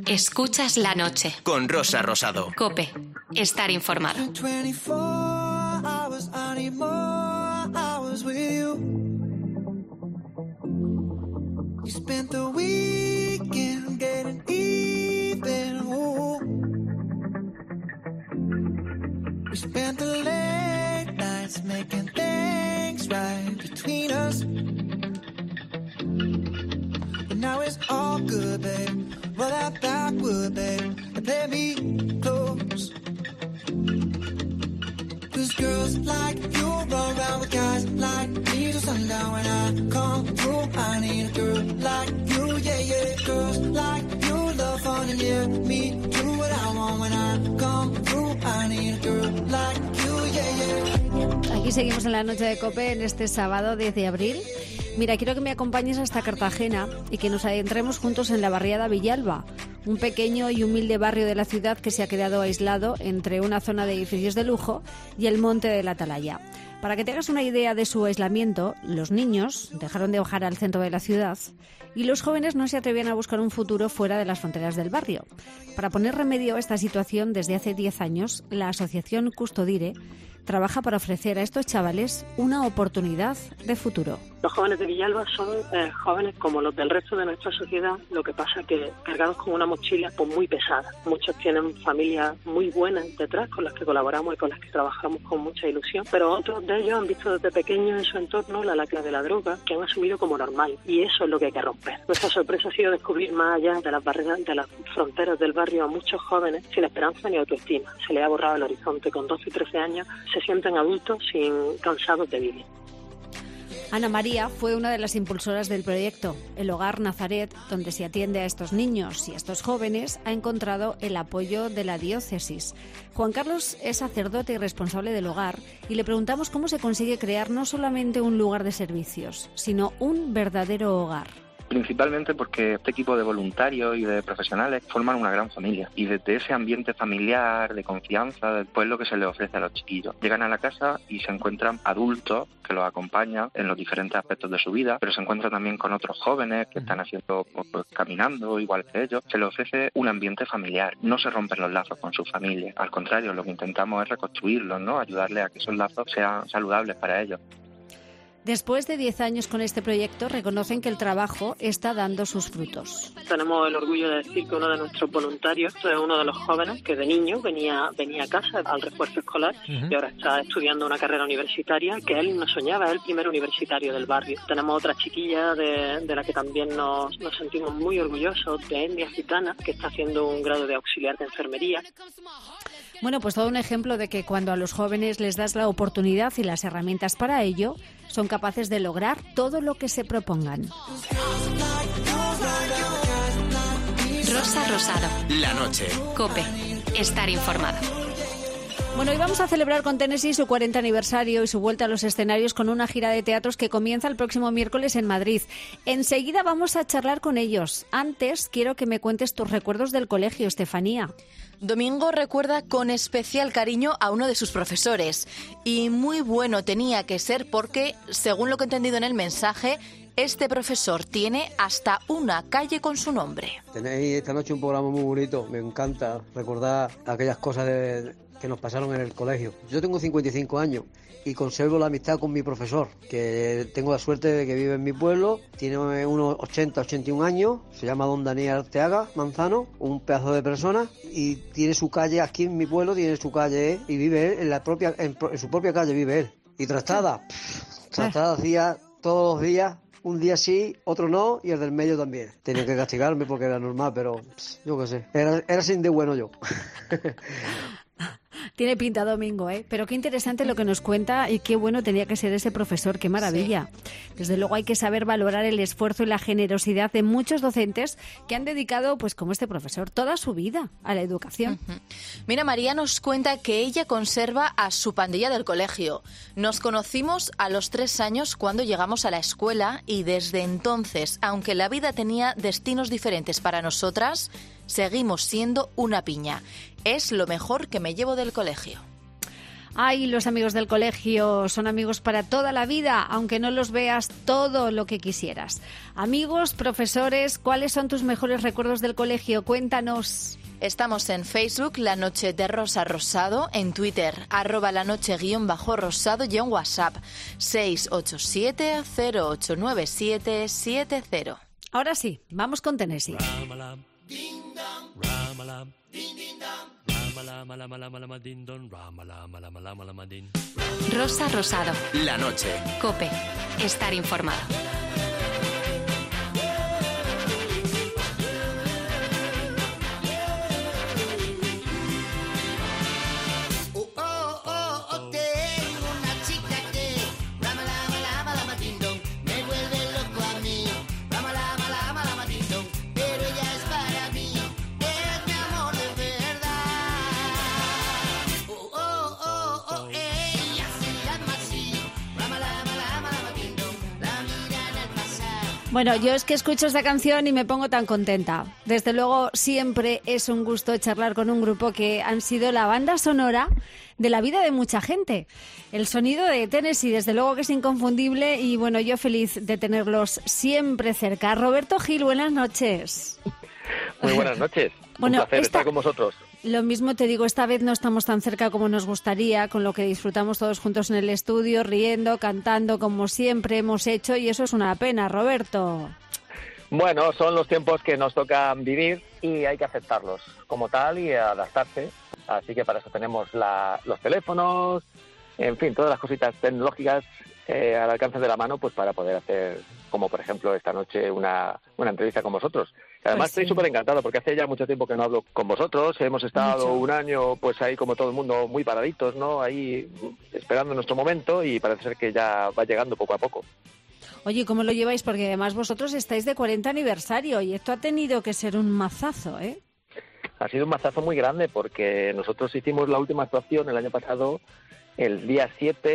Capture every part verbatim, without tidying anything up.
Escuchas La Noche. Con Rosa Rosado. COPE. Estar informado. You spent the weekend getting even. Ooh. We spent the late nights making things right between us. But now it's all good, babe. Roll that backward, babe, and play me close. Cause girls like you run around with guys like me till sundown. When I come through, I need a girl like you, yeah, yeah. Girls like you love fun and yeah, me do what I want. When I come through, I need a girl like you, yeah, yeah. Aquí seguimos en La Noche de COPE en este sábado diez de abril. Mira, quiero que me acompañes hasta Cartagena y que nos adentremos juntos en la barriada Villalba, un pequeño y humilde barrio de la ciudad que se ha quedado aislado entre una zona de edificios de lujo y el monte de la Atalaya. Para que te hagas una idea de su aislamiento, los niños dejaron de bajar al centro de la ciudad y los jóvenes no se atrevían a buscar un futuro fuera de las fronteras del barrio. Para poner remedio a esta situación, desde hace diez años, la asociación Custodire trabaja para ofrecer a estos chavales una oportunidad de futuro. Los jóvenes de Villalba son eh, jóvenes como los del resto de nuestra sociedad, lo que pasa que cargados con una mochila pues muy pesada. Muchos tienen familias muy buenas detrás con las que colaboramos y con las que trabajamos con mucha ilusión, pero otros de ellos han visto desde pequeños en su entorno la lacra de la droga que han asumido como normal, y eso es lo que hay que romper. Nuestra sorpresa ha sido descubrir más allá de las barreras, de las fronteras del barrio, a muchos jóvenes sin esperanza ni autoestima. Se les ha borrado el horizonte. Con doce y trece años se sienten adultos sin cansados de vivir. Ana María fue una de las impulsoras del proyecto. El Hogar Nazaret, donde se atiende a estos niños y a estos jóvenes, ha encontrado el apoyo de la diócesis. Juan Carlos es sacerdote y responsable del hogar y le preguntamos cómo se consigue crear no solamente un lugar de servicios, sino un verdadero hogar. Principalmente porque este equipo de voluntarios y de profesionales forman una gran familia, y desde ese ambiente familiar, de confianza, después lo que se les ofrece a los chiquillos. Llegan a la casa y se encuentran adultos que los acompañan en los diferentes aspectos de su vida, pero se encuentran también con otros jóvenes que están haciendo, pues, caminando igual que ellos. Se les ofrece un ambiente familiar, no se rompen los lazos con su familia, al contrario, lo que intentamos es reconstruirlos, ¿no? Ayudarles a que esos lazos sean saludables para ellos. Después de diez años con este proyecto, reconocen que el trabajo está dando sus frutos. Tenemos el orgullo de decir que uno de nuestros voluntarios es uno de los jóvenes que de niño venía, venía a casa al refuerzo escolar uh-huh. y ahora está estudiando una carrera universitaria que él no soñaba, es el primer universitario del barrio. Tenemos otra chiquilla de, de la que también nos, nos sentimos muy orgullosos, de etnia gitana, que está haciendo un grado de auxiliar de enfermería. Bueno, pues todo un ejemplo de que cuando a los jóvenes les das la oportunidad y las herramientas para ello, son capaces de lograr todo lo que se propongan. Rosa Rosado. La Noche. COPE. Estar informado. Bueno, hoy vamos a celebrar con Tennessee su cuarenta aniversario y su vuelta a los escenarios con una gira de teatros que comienza el próximo miércoles en Madrid. Enseguida vamos a charlar con ellos. Antes, quiero que me cuentes tus recuerdos del colegio, Estefanía. Domingo recuerda con especial cariño a uno de sus profesores. Y muy bueno tenía que ser porque, según lo que he entendido en el mensaje, este profesor tiene hasta una calle con su nombre. Tenéis esta noche un programa muy bonito. Me encanta recordar aquellas cosas de, que nos pasaron en el colegio. Yo tengo cincuenta y cinco años y conservo la amistad con mi profesor, que tengo la suerte de que vive en mi pueblo. Tiene unos ochenta, ochenta y un años. Se llama don Daniel Arteaga Manzano, un pedazo de persona, y tiene su calle aquí en mi pueblo, tiene su calle y vive él en la propia, en, en su propia calle vive él. Y Trastada, pff, Trastada hacía todos los días. Un día sí, otro no, y el del medio también. Tenía que castigarme porque era normal, pero pss, yo qué sé. Era, era sin de bueno yo. Tiene pinta, Domingo, ¿eh? Pero qué interesante lo que nos cuenta y qué bueno tenía que ser ese profesor, qué maravilla. Sí. Desde luego hay que saber valorar el esfuerzo y la generosidad de muchos docentes que han dedicado, pues como este profesor, toda su vida a la educación. Uh-huh. Mira, María nos cuenta que ella conserva a su pandilla del colegio. Nos conocimos a los tres años cuando llegamos a la escuela y desde entonces, aunque la vida tenía destinos diferentes para nosotras, seguimos siendo una piña. Es lo mejor que me llevo del colegio. Ay, los amigos del colegio son amigos para toda la vida, aunque no los veas todo lo que quisieras. Amigos, profesores, ¿cuáles son tus mejores recuerdos del colegio? Cuéntanos. Estamos en Facebook, La Noche de Rosa Rosado, en Twitter, arroba la noche guión bajo rosado y en WhatsApp, seis ocho siete, cero ocho nueve siete, siete cero. Ahora sí, vamos con Tennessee. Rosa Rosado. La noche. COPE. Estar informado. Bueno, yo es que escucho esta canción y me pongo tan contenta. Desde luego, siempre es un gusto charlar con un grupo que han sido la banda sonora de la vida de mucha gente. El sonido de Tennessee, desde luego que es inconfundible y bueno, yo feliz de tenerlos siempre cerca. Roberto Gil, buenas noches. Muy buenas noches. Bueno, un placer esta... estar con vosotros. Lo mismo te digo, esta vez no estamos tan cerca como nos gustaría, con lo que disfrutamos todos juntos en el estudio, riendo, cantando como siempre hemos hecho y eso es una pena, Roberto. Bueno, son los tiempos que nos tocan vivir y hay que aceptarlos como tal y adaptarse. Así que para eso tenemos la, los teléfonos, en fin, todas las cositas tecnológicas eh, al alcance de la mano, pues para poder hacer, como por ejemplo esta noche, una, una entrevista con vosotros. Además, pues sí. Estoy súper encantado porque hace ya mucho tiempo que no hablo con vosotros. Hemos estado mucho. un año, pues ahí como todo el mundo, muy paraditos, ¿no? Ahí esperando nuestro momento y parece ser que ya va llegando poco a poco. Oye, ¿cómo lo lleváis? Porque además vosotros estáis de cuarenta aniversario y esto ha tenido que ser un mazazo, ¿eh? Ha sido un mazazo muy grande porque nosotros hicimos la última actuación el año pasado, el día siete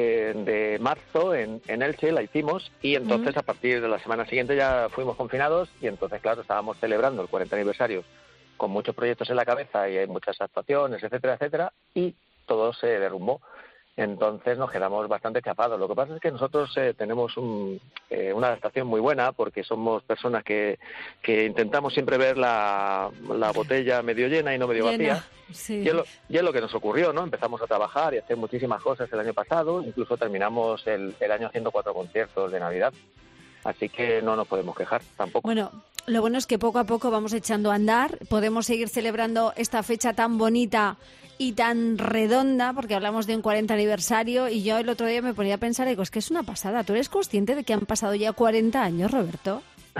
de marzo en, en Elche, la hicimos y entonces uh-huh. a partir de la semana siguiente ya fuimos confinados y entonces, claro, estábamos celebrando el cuarenta aniversario con muchos proyectos en la cabeza y hay muchas actuaciones, etcétera, etcétera, y todo se derrumbó. Entonces nos quedamos bastante chapados. Lo que pasa es que nosotros eh, tenemos un, eh, una adaptación muy buena porque somos personas que, que intentamos siempre ver la, la botella medio llena y no medio llena, vacía. Sí. Y, es lo, y es lo que nos ocurrió, ¿no? Empezamos a trabajar y a hacer muchísimas cosas el año pasado. Incluso terminamos el, el año haciendo cuatro conciertos de Navidad. Así que no nos podemos quejar tampoco. Bueno, lo bueno es que poco a poco vamos echando a andar. Podemos seguir celebrando esta fecha tan bonita y tan redonda, porque hablamos de un cuarenta aniversario, y yo el otro día me ponía a pensar, digo, es que es una pasada. ¿Tú eres consciente de que han pasado ya cuarenta años, Roberto?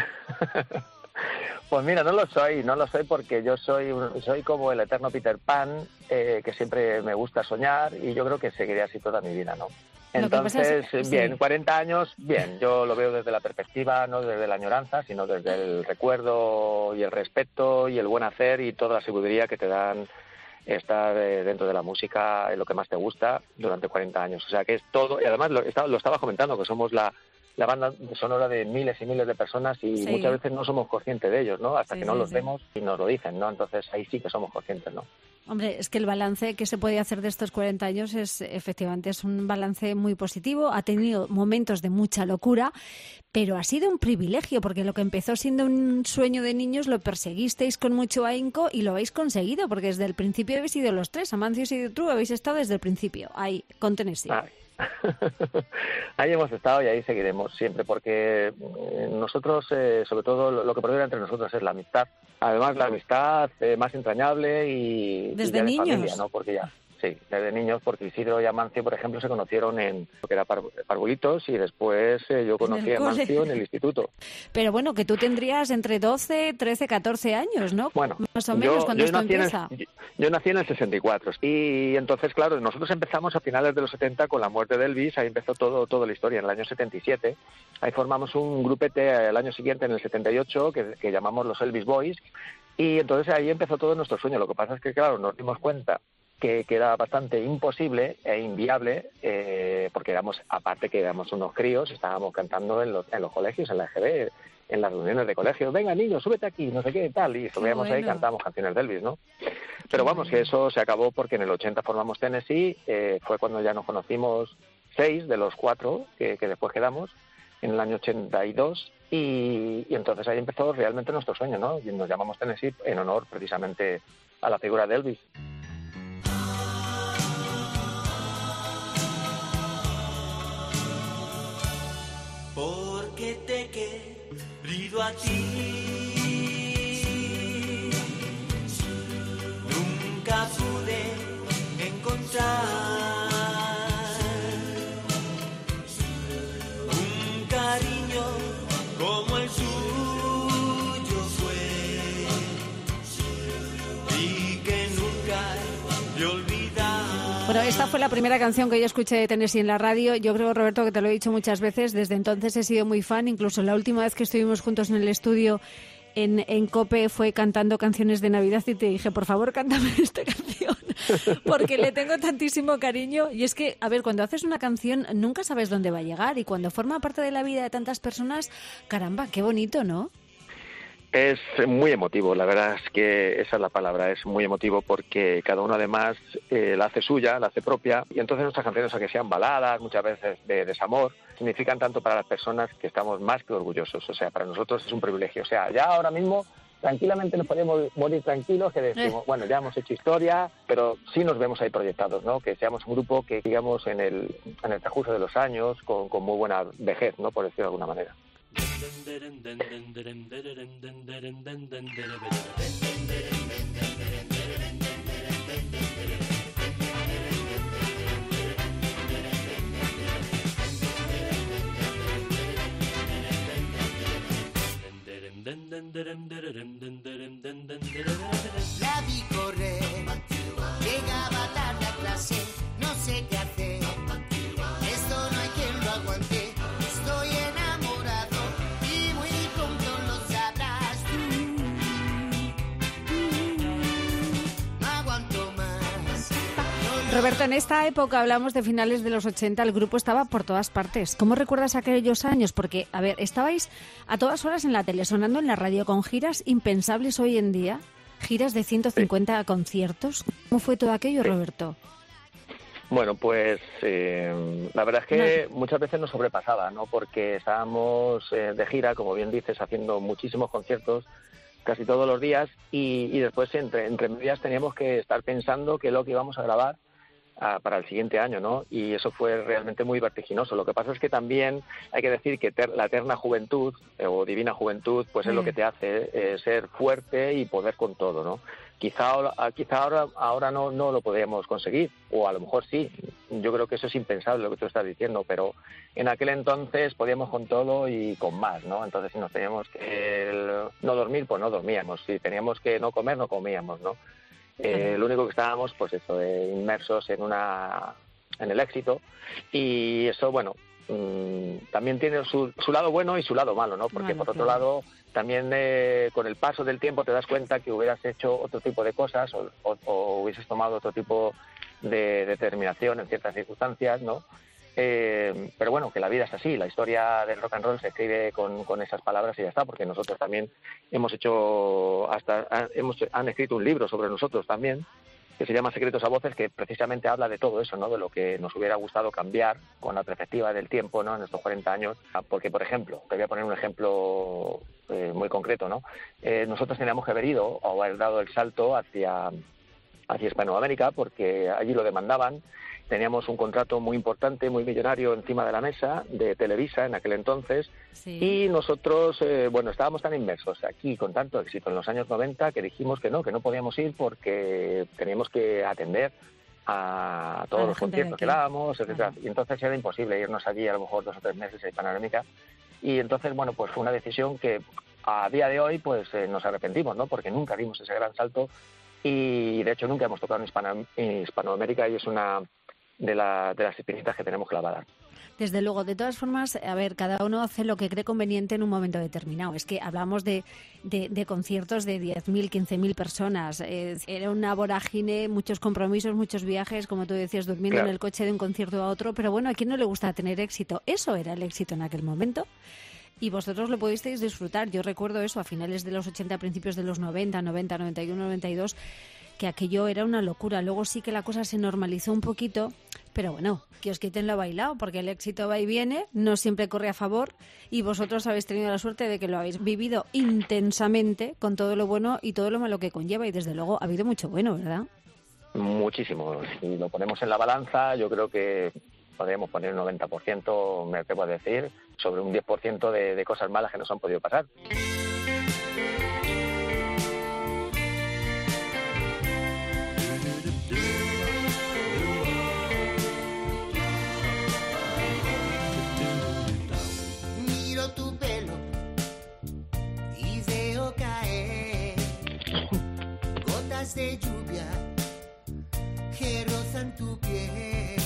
Pues mira, no lo soy, no lo soy porque yo soy soy como el eterno Peter Pan, eh, que siempre me gusta soñar y yo creo que seguiré así toda mi vida, ¿no? Entonces, es, bien, sí. cuarenta años, bien, yo lo veo desde la perspectiva, no desde la añoranza, sino desde el recuerdo y el respeto y el buen hacer y toda la sabiduría que te dan estar dentro de la música en lo que más te gusta durante cuarenta años. O sea que es todo, y además lo, lo estaba comentando, que somos la, la banda sonora de miles y miles de personas y sí. muchas veces no somos conscientes de ellos, ¿no? Hasta sí, que no sí, los sí. vemos y nos lo dicen, ¿no? Entonces ahí sí que somos conscientes, ¿no? Hombre, es que el balance que se puede hacer de estos cuarenta años es efectivamente es un balance muy positivo. Ha tenido momentos de mucha locura, pero ha sido un privilegio porque lo que empezó siendo un sueño de niños lo perseguisteis con mucho ahínco y lo habéis conseguido porque desde el principio habéis sido los tres, Amancio, y tú habéis estado desde el principio, ahí, con Tennessee. Ay. Ahí hemos estado y ahí seguiremos siempre porque nosotros, eh, sobre todo, lo, lo que perdura entre nosotros es la amistad. Además, la amistad eh, más entrañable y, desde y de niños. familia, ¿no? Porque ya, sí, desde niños, porque Isidro y Amancio, por ejemplo, se conocieron en lo que era Par- Parvulitos y después eh, yo conocí a Amancio en el instituto. Pero bueno, que tú tendrías entre doce, trece, catorce años, ¿no? Bueno, más o menos yo, cuando yo esto nací empieza. En el, yo, yo nací en el sesenta y cuatro y entonces, claro, nosotros empezamos a finales de los setenta con la muerte de Elvis, ahí empezó todo toda la historia, en el año setenta y siete. Ahí formamos un grupete el año siguiente, en el setenta y ocho, que, que llamamos los Elvis Boys, y entonces ahí empezó todo nuestro sueño. Lo que pasa es que, claro, nos dimos cuenta que, que era bastante imposible e inviable, eh, porque éramos, aparte que éramos unos críos, estábamos cantando en los, en los colegios, en la E G B, en las reuniones de colegio. Venga, niños, súbete aquí, no sé qué, tal, y subíamos bueno. ahí y cantamos canciones de Elvis, ¿no? Pero vamos, que eso se acabó porque en el ochenta formamos Tennessee, eh, fue cuando ya nos conocimos seis de los cuatro que, que después quedamos, en el año ochenta y dos, y, y entonces ahí empezó realmente nuestro sueño, ¿no? Y nos llamamos Tennessee en honor precisamente a la figura de Elvis. Porque te he querido a ti, nunca pude encontrar un cariño como el suyo fue y que nunca le olvidar. Bueno, esta fue la primera canción que yo escuché de Tennessee en la radio. Yo creo, Roberto, que te lo he dicho muchas veces. Desde entonces he sido muy fan. Incluso la última vez que estuvimos juntos en el estudio en, en COPE fue cantando canciones de Navidad y te dije, por favor, cántame esta canción, porque le tengo tantísimo cariño. Y es que, a ver, cuando haces una canción nunca sabes dónde va a llegar y cuando forma parte de la vida de tantas personas, caramba, qué bonito, ¿no? Es muy emotivo, la verdad es que esa es la palabra, es muy emotivo porque cada uno además eh, la hace suya, la hace propia, y entonces nuestras canciones, aunque sean baladas, muchas veces de desamor, significan tanto para las personas que estamos más que orgullosos. O sea, para nosotros es un privilegio. O sea, ya ahora mismo tranquilamente nos podemos morir tranquilos, que decimos, eh. bueno, ya hemos hecho historia, pero sí nos vemos ahí proyectados, ¿no? Que seamos un grupo que, digamos, en el, en el transcurso de los años, con, con muy buena vejez, ¿no? Por decirlo de alguna manera. La vi correr, llegaba tarde a clase, no sé qué hacer, esto no hay quien lo aguante, estoy enamorado y muy pronto lo sabrás. No aguanto más. Roberto, en esta época, hablamos de finales de los ochenta, el grupo estaba por todas partes. ¿Cómo recuerdas aquellos años? Porque, a ver, estabais a todas horas en la tele, sonando en la radio, con giras impensables hoy en día, giras de ciento cincuenta sí. conciertos. ¿Cómo fue todo aquello, sí. Roberto? Bueno, pues eh, la verdad es que no. muchas veces nos sobrepasaba, ¿no? Porque estábamos eh, de gira, como bien dices, haciendo muchísimos conciertos casi todos los días y, y después entre, entre medias teníamos que estar pensando qué es lo que íbamos a grabar a, para el siguiente año, ¿no? Y eso fue realmente muy vertiginoso. Lo que pasa es que también hay que decir que ter, la eterna juventud eh, o divina juventud pues mm. es lo que te hace eh, ser fuerte y poder con todo, ¿no? Quizá, quizá ahora, ahora no, no lo podríamos conseguir, o a lo mejor sí. Yo creo que eso es impensable lo que tú estás diciendo, pero en aquel entonces podíamos con todo y con más, ¿no? Entonces si nos teníamos que no dormir, pues no dormíamos. Si teníamos que no comer, no comíamos, ¿no? Eh, lo único que estábamos, pues eso, eh, inmersos en una en el éxito, y eso, bueno, mmm, también tiene su, su lado bueno y su lado malo, ¿no? Porque bueno, por otro claro. lado, también eh, con el paso del tiempo te das cuenta que hubieras hecho otro tipo de cosas o, o, o hubieses tomado otro tipo de determinación en ciertas circunstancias, ¿no? Eh, pero bueno, que la vida es así, la historia del rock and roll se escribe con, con esas palabras y ya está, porque nosotros también hemos hecho, hasta hemos han escrito un libro sobre nosotros también, que se llama Secretos a Voces, que precisamente habla de todo eso, ¿no? De lo que nos hubiera gustado cambiar con la perspectiva del tiempo, ¿no? En estos cuarenta años, porque, por ejemplo, te voy a poner un ejemplo eh, muy concreto, ¿no? Eh, nosotros teníamos que haber ido o haber dado el salto hacia, hacia Hispanoamérica, porque allí lo demandaban. Teníamos un contrato muy importante, muy millonario encima de la mesa de Televisa en aquel entonces, sí. y nosotros, eh, bueno, estábamos tan inmersos aquí con tanto éxito en los años noventa que dijimos que no, que no podíamos ir porque teníamos que atender a todos a los conciertos que dábamos, etcétera. Claro. Y entonces era imposible irnos allí a lo mejor dos o tres meses a Hispanoamérica. Y entonces, bueno, pues fue una decisión que a día de hoy pues eh, nos arrepentimos, ¿no? Porque nunca dimos ese gran salto y de hecho nunca hemos tocado en, Hispano- en Hispanoamérica y es una de, la, de las espinitas que tenemos clavadas. Desde luego, de todas formas, a ver, cada uno hace lo que cree conveniente en un momento determinado. Es que hablamos de, de, de conciertos de diez mil, quince mil personas. Eh, era una vorágine, muchos compromisos, muchos viajes, como tú decías, durmiendo claro. en el coche de un concierto a otro. Pero bueno, ¿a quién no le gusta tener éxito? Eso era el éxito en aquel momento. Y vosotros lo pudisteis disfrutar. Yo recuerdo eso a finales de los ochenta, principios de los noventa, noventa, noventa y uno, noventa y dos. que aquello era una locura. Luego sí que la cosa se normalizó un poquito, pero bueno, que os quiten lo bailado, porque el éxito va y viene, no siempre corre a favor, y vosotros habéis tenido la suerte de que lo habéis vivido intensamente, con todo lo bueno y todo lo malo que conlleva, y desde luego ha habido mucho bueno, ¿verdad? Muchísimo. Si lo ponemos en la balanza, yo creo que podríamos poner un noventa por ciento, me atrevo a decir, sobre un diez por ciento de, de cosas malas que nos han podido pasar. Miro tu pelo y veo caer gotas de lluvia que rozan tu piel.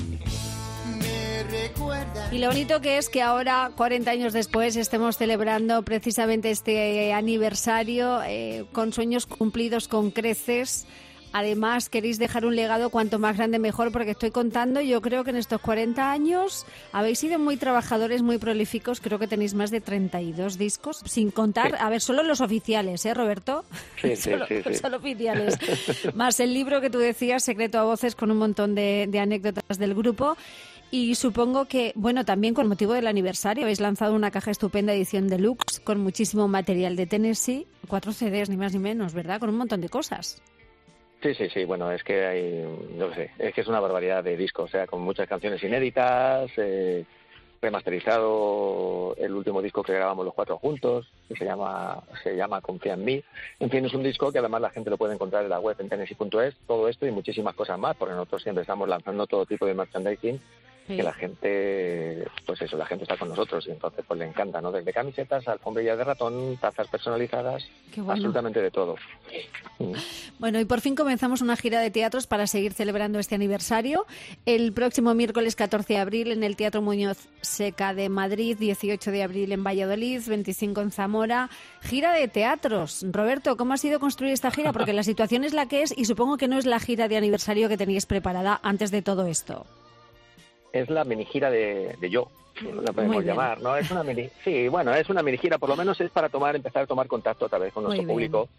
Me recuerda. Y lo bonito que es que ahora, cuarenta años después, estemos celebrando precisamente este aniversario eh, con sueños cumplidos con creces. Además, queréis dejar un legado cuanto más grande mejor, porque estoy contando, yo creo que en estos cuarenta años habéis sido muy trabajadores, muy prolíficos. Creo que tenéis más de treinta y dos discos, sin contar, sí. A ver, solo los oficiales, ¿eh, Roberto? Sí, sí, solo, sí, sí. Solo oficiales. Más el libro que tú decías, Secreto a Voces, con un montón de, de anécdotas del grupo. Y supongo que, bueno, también con motivo del aniversario habéis lanzado una caja estupenda edición deluxe con muchísimo material de Tennessee, cuatro C Ds, ni más ni menos, ¿verdad? Con un montón de cosas. Sí, sí, sí, bueno, es que hay, no sé, es que es una barbaridad de discos, o sea, con muchas canciones inéditas, eh, remasterizado el último disco que grabamos los cuatro juntos, que se llama se llama Confía en mí. En fin, es un disco que además la gente lo puede encontrar en la web en tennessee punto es, todo esto y muchísimas cosas más, porque nosotros siempre estamos lanzando todo tipo de merchandising, sí. Que la gente, pues eso, la gente está con nosotros y entonces pues le encanta, ¿no? Desde camisetas, alfombrillas de ratón, tazas personalizadas, Qué bueno. absolutamente de todo. Bueno, y por fin comenzamos una gira de teatros para seguir celebrando este aniversario. El próximo miércoles catorce de abril en el Teatro Muñoz Seca de Madrid, dieciocho de abril en Valladolid, veinticinco en Zamora. Gira de teatros. Roberto, ¿cómo ha sido construir esta gira? Porque la situación es la que es y supongo que no es la gira de aniversario que teníais preparada antes de todo esto. Es la mini gira de, de yo, la podemos llamar, ¿no? Es una mini, sí, bueno, es una mini gira, por lo menos es para tomar, empezar a tomar contacto otra vez con nuestro público.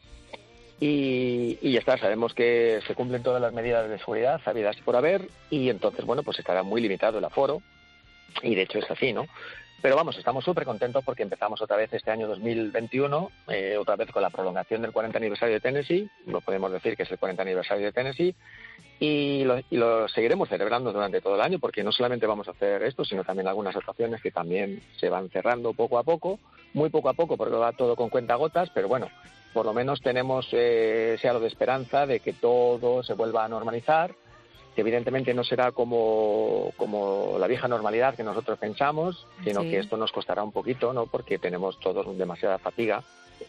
Y, y ya está, sabemos que se cumplen todas las medidas de seguridad habidas y por haber, y entonces, bueno, pues estará muy limitado el aforo, y de hecho es así, ¿no? Pero vamos, estamos súper contentos porque empezamos otra vez este año dos mil veintiuno, eh, otra vez con la prolongación del cuarenta aniversario de Tennessee, lo podemos decir que es el cuarenta aniversario de Tennessee, y lo, y lo seguiremos celebrando durante todo el año, porque no solamente vamos a hacer esto, sino también algunas actuaciones que también se van cerrando poco a poco, muy poco a poco, porque va todo con cuentagotas, pero bueno, por lo menos tenemos eh, ese halo de esperanza de que todo se vuelva a normalizar, que evidentemente no será como, como la vieja normalidad que nosotros pensamos, sino sí. que esto nos costará un poquito, ¿no? Porque tenemos todos demasiada fatiga.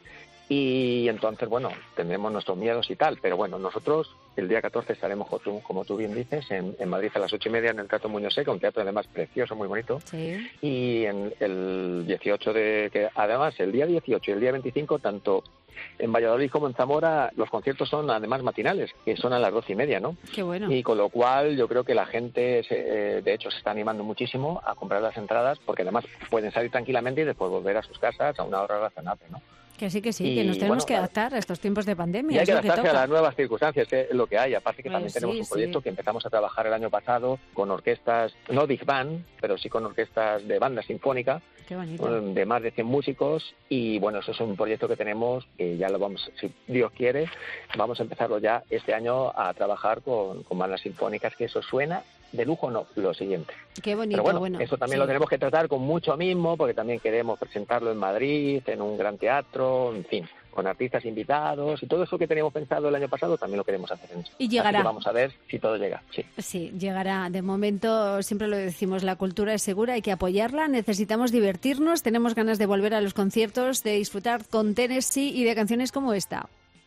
Y entonces, bueno, tendremos nuestros miedos y tal, pero bueno, nosotros el día catorce estaremos, como tú, como tú bien dices, en, en Madrid a las ocho y media en el Teatro Muñoz Seca, un teatro además precioso, muy bonito. Sí. Y en el dieciocho de, que además el día dieciocho y el día veinticinco, tanto en Valladolid como en Zamora, los conciertos son además matinales, que son a las doce y media, ¿no? Qué bueno. Y con lo cual yo creo que la gente, se, eh, de hecho, se está animando muchísimo a comprar las entradas, porque además pueden salir tranquilamente y después volver a sus casas a una hora razonable, ¿no? Que sí, que sí, y, que nos tenemos bueno, que adaptar a estos tiempos de pandemia. Y hay que adaptarse que a las nuevas circunstancias, que es lo que hay. Aparte que pues también sí, tenemos un proyecto sí. que empezamos a trabajar el año pasado con orquestas, no big band, pero sí con orquestas de banda sinfónica, de más de cien músicos. Y bueno, eso es un proyecto que tenemos, que ya lo vamos, si Dios quiere, vamos a empezarlo ya este año a trabajar con, con bandas sinfónicas, que eso suena de lujo, no, lo siguiente. Qué bonito, Pero bueno, bueno, eso también sí. lo tenemos que tratar con mucho mismo, porque también queremos presentarlo en Madrid, en un gran teatro, en fin, con artistas invitados, y todo eso que teníamos pensado el año pasado también lo queremos hacer en Y llegará. Así que vamos a ver si todo llega, sí. Sí, llegará. De momento, siempre lo decimos, la cultura es segura, hay que apoyarla, necesitamos divertirnos, tenemos ganas de volver a los conciertos, de disfrutar con Tennessee y de canciones como esta.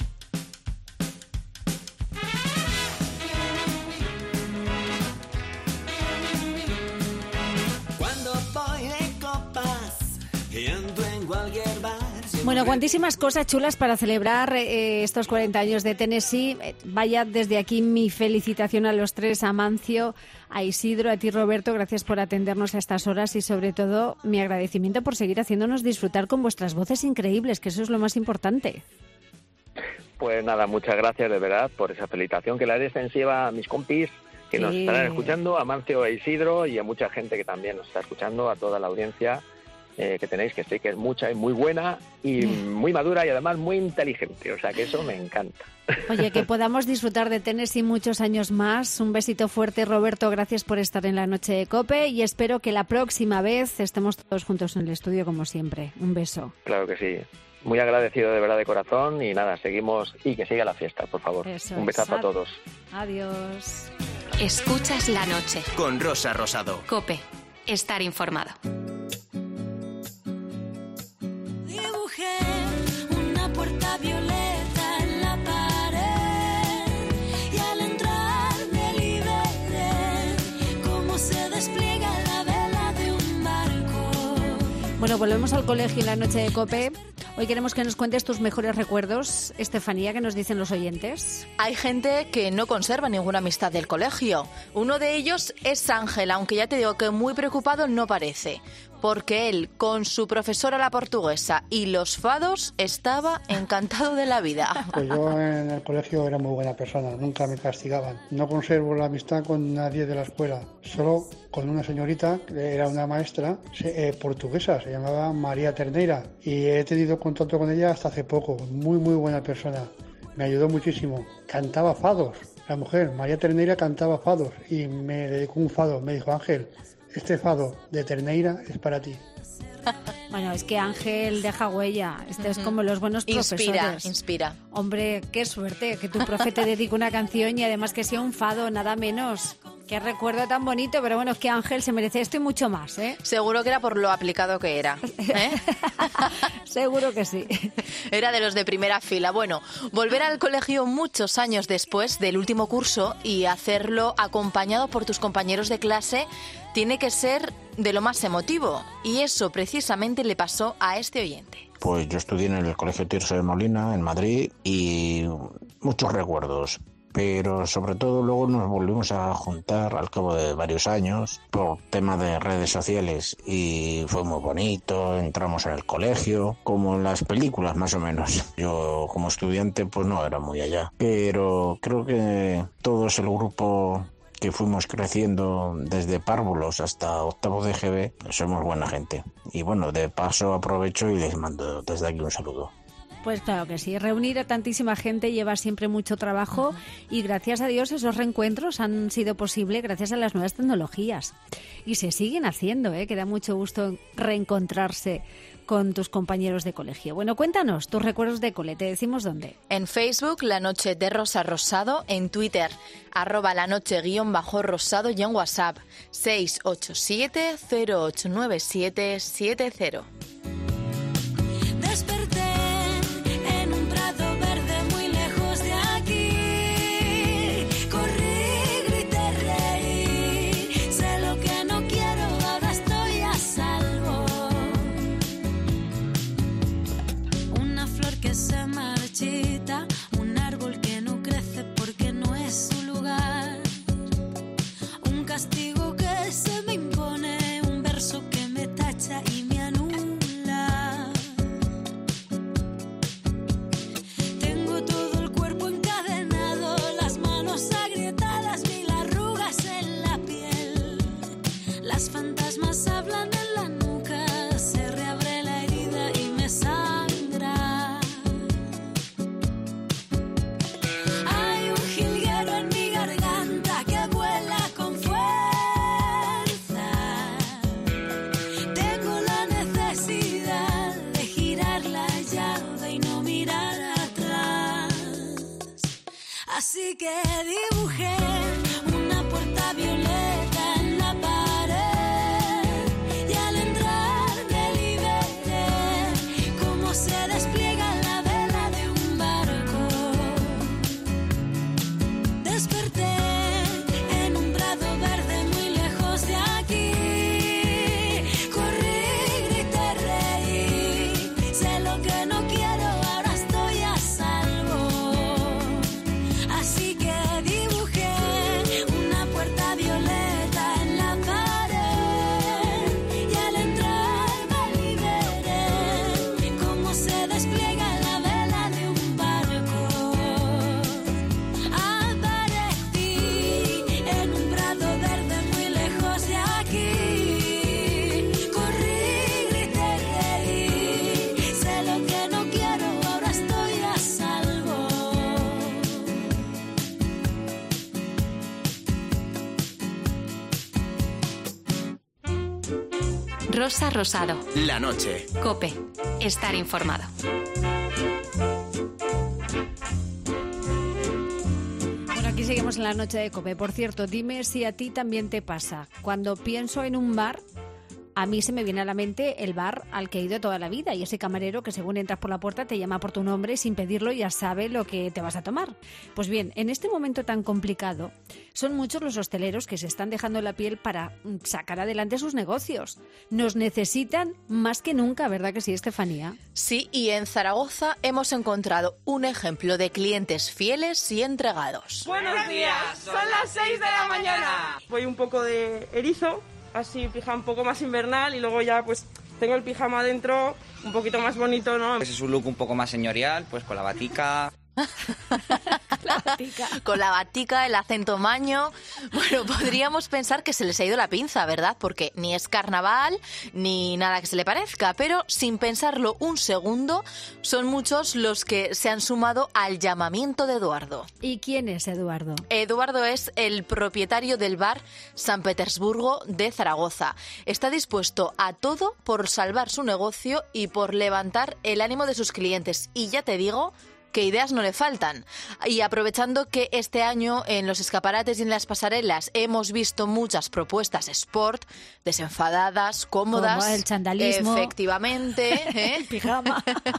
Bueno, cuantísimas cosas chulas para celebrar eh, estos cuarenta años de Tennessee. Eh, vaya desde aquí mi felicitación a los tres, a Amancio, a Isidro, a ti Roberto, gracias por atendernos a estas horas y sobre todo mi agradecimiento por seguir haciéndonos disfrutar con vuestras voces increíbles, que eso es lo más importante. pues nada, muchas gracias de verdad por esa felicitación, que la haré extensiva a mis compis que nos Sí. estarán escuchando, a Mancio e Isidro y a mucha gente que también nos está escuchando, a toda la audiencia eh, que tenéis, que sé que es mucha y muy buena y muy madura y además muy inteligente, o sea que eso me encanta. Oye, que podamos disfrutar de Tennessee muchos años más. Un besito fuerte, Roberto, gracias por estar en la noche de COPE y espero que la próxima vez estemos todos juntos en el estudio como siempre. Un beso. Claro que sí. Muy agradecido de verdad de corazón y nada, seguimos y que siga la fiesta, por favor. Eso Un es. besazo a Ad- todos. Adiós. Escuchas la noche. Con Rosa Rosado. COPE. Estar informado. Dibujé una puerta violeta en la pared y al entrar me liberé cómo se despliega la vela de un barco. Bueno, volvemos al colegio en la noche de COPE. Hoy queremos que nos cuentes tus mejores recuerdos. Estefanía, ¿qué nos dicen los oyentes? Hay gente que no conserva ninguna amistad del colegio. Uno de ellos es Ángel, aunque ya te digo que muy preocupado no parece, porque él, con su profesora la portuguesa y los fados, estaba encantado de la vida. Pues yo en el colegio era muy buena persona, nunca me castigaban. No conservo la amistad con nadie de la escuela, solo con una señorita, que era una maestra eh, portuguesa, se llamaba María Terneira, y he tenido contacto con ella hasta hace poco. Muy, muy buena persona, me ayudó muchísimo. Cantaba fados, la mujer, María Terneira, cantaba fados, y me dedicó un fado, me dijo: Ángel, este fado de Terneira es para ti. Bueno, es que Ángel deja huella. Este es como los buenos Inspira, profesores. inspira. Hombre, qué suerte que tu profe te dedique una canción y además que sea un fado, nada menos. Qué recuerdo tan bonito, pero bueno, es que Ángel se merece esto y mucho más, ¿eh? Seguro que era por lo aplicado que era. ¿eh? Seguro que sí. Era de los de primera fila. Bueno, volver al colegio muchos años después del último curso y hacerlo acompañado por tus compañeros de clase tiene que ser de lo más emotivo. Y eso precisamente le pasó a este oyente. Pues yo estudié en el Colegio Tirso de Molina, en Madrid, y muchos recuerdos. Pero sobre todo luego nos volvimos a juntar al cabo de varios años por tema de redes sociales y fue muy bonito, entramos en el colegio, como en las películas más o menos. Yo como estudiante pues no era muy allá, pero creo que todos el grupo que fuimos creciendo desde párvulos hasta octavo de G B somos buena gente. Y bueno, de paso aprovecho y les mando desde aquí un saludo. Pues claro que sí, reunir a tantísima gente lleva siempre mucho trabajo y gracias a Dios esos reencuentros han sido posibles gracias a las nuevas tecnologías. Y se siguen haciendo, ¿eh? Que da mucho gusto reencontrarse con tus compañeros de colegio. Bueno, cuéntanos tus recuerdos de cole, te decimos dónde. En Facebook, La Noche de Rosa Rosado, en Twitter, arroba la noche guión bajo rosado y en WhatsApp, seis ocho siete cero ocho nueve siete siete cero. Desperté en un prado verde muy lejos de aquí. Corrí, grité, reí. Sé lo que no quiero, ahora estoy a salvo. Una flor que se marchita, un árbol que no crece porque no es su lugar. Un castigo que se me impone, un verso que me tacha y me anula. Tengo todo el cuerpo encadenado, las manos agrietadas, mil arrugas en la piel. Las fantasmas hablan en la nuca, se reabre la herida y me sangra. Hay un jilguero en mi garganta que vuela con fuerza. Tengo la necesidad de girar la llave y no mirar atrás. Así que dibujé una puerta violeta en la pared y al entrar me liberé cómo se despliega la vela de un barco. Desperté en un prado verde muy lejos de aquí. Corrí, grité, reí. Sé lo que no quiero, ahora estoy a salvo. Así que dibujé una puerta violeta Rosa Rosado. La noche. COPE. Estar informado. Bueno, aquí seguimos en la noche de COPE. Por cierto, dime si a ti también te pasa. Cuando pienso en un bar, a mí se me viene a la mente el bar al que he ido toda la vida y ese camarero que según entras por la puerta te llama por tu nombre y sin pedirlo ya sabe lo que te vas a tomar. Pues bien, en este momento tan complicado, son muchos los hosteleros que se están dejando la piel para sacar adelante sus negocios. Nos necesitan más que nunca, ¿verdad que sí, Estefanía? Sí, y en Zaragoza hemos encontrado un ejemplo de clientes fieles y entregados. Buenos días, son las seis de la mañana. Voy un poco de erizo, así pijama un poco más invernal y luego ya pues tengo el pijama dentro un poquito más bonito, ¿no? Ese es un look un poco más señorial, pues con la batica. La batica. Con la batica, el acento maño. Bueno, podríamos pensar que se les ha ido la pinza, ¿verdad? Porque ni es carnaval, ni nada que se le parezca. Pero sin pensarlo un segundo, son muchos los que se han sumado al llamamiento de Eduardo. ¿Y quién es Eduardo? Eduardo es el propietario del bar San Petersburgo de Zaragoza. Está dispuesto a todo por salvar su negocio y por levantar el ánimo de sus clientes. Y ya te digo que ideas no le faltan. Y aprovechando que este año en los escaparates y en las pasarelas hemos visto muchas propuestas sport, desenfadadas, cómodas. Como el chandalismo. Efectivamente. ¿eh? El pijama.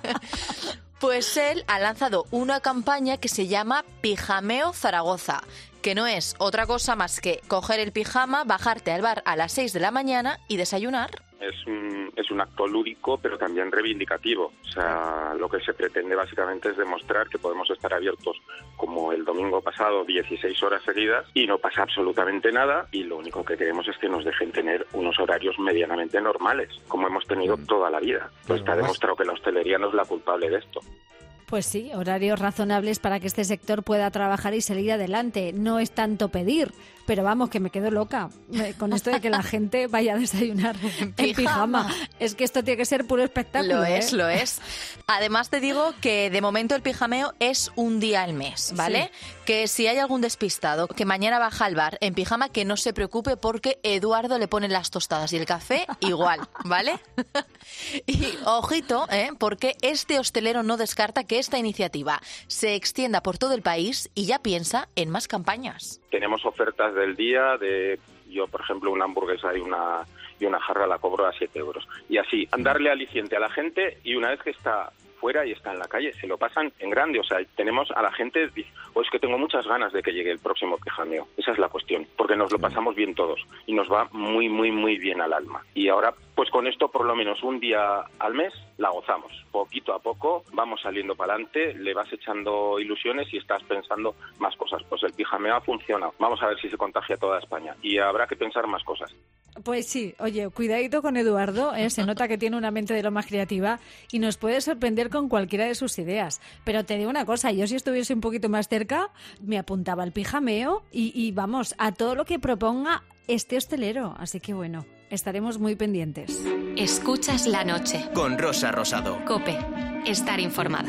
Pues él ha lanzado una campaña que se llama Pijameo Zaragoza, que no es otra cosa más que coger el pijama, bajarte al bar a las seis de la mañana y desayunar. Es un, es un acto lúdico, pero también reivindicativo. O sea, lo que se pretende básicamente es demostrar que podemos estar abiertos como el domingo pasado, dieciséis horas seguidas, y no pasa absolutamente nada, y lo único que queremos es que nos dejen tener unos horarios medianamente normales, como hemos tenido toda la vida. Pues está demostrado que la hostelería no es la culpable de esto. Pues sí, horarios razonables para que este sector pueda trabajar y salir adelante. No es tanto pedir, pero vamos, que me quedo loca con esto de que la gente vaya a desayunar en pijama. pijama. Es que esto tiene que ser puro espectáculo. Lo ¿eh? es, lo es. Además te digo que de momento el pijameo es un día al mes, ¿vale? Sí. Que si hay algún despistado que mañana baja al bar en pijama, que no se preocupe porque Eduardo le pone las tostadas y el café igual, ¿vale? Y ojito, ¿eh? Porque este hostelero no descarta que esta iniciativa se extienda por todo el país y ya piensa en más campañas. Tenemos ofertas del día de, yo por ejemplo, una hamburguesa y una y una jarra la cobro a siete euros. Y así, darle aliciente a la gente y una vez que está fuera y está en la calle, se lo pasan en grande. O sea, tenemos a la gente, o es que tengo muchas ganas de que llegue el próximo pijameo. Esa es la cuestión, porque nos lo pasamos bien todos y nos va muy, muy, muy bien al alma. Y ahora, pues con esto, por lo menos un día al mes, la gozamos. Poquito a poco vamos saliendo para adelante, le vas echando ilusiones y estás pensando más cosas. Pues el pijameo ha funcionado. Vamos a ver si se contagia toda España y habrá que pensar más cosas. Pues sí, oye, cuidadito con Eduardo, ¿eh? Se nota que tiene una mente de lo más creativa y nos puede sorprender con cualquiera de sus ideas. Pero te digo una cosa, yo si estuviese un poquito más cerca, me apuntaba al pijameo y, y vamos, a todo lo que proponga este hostelero. Así que bueno, estaremos muy pendientes. Escuchas la noche. Con Rosa Rosado. COPE. Estar informado.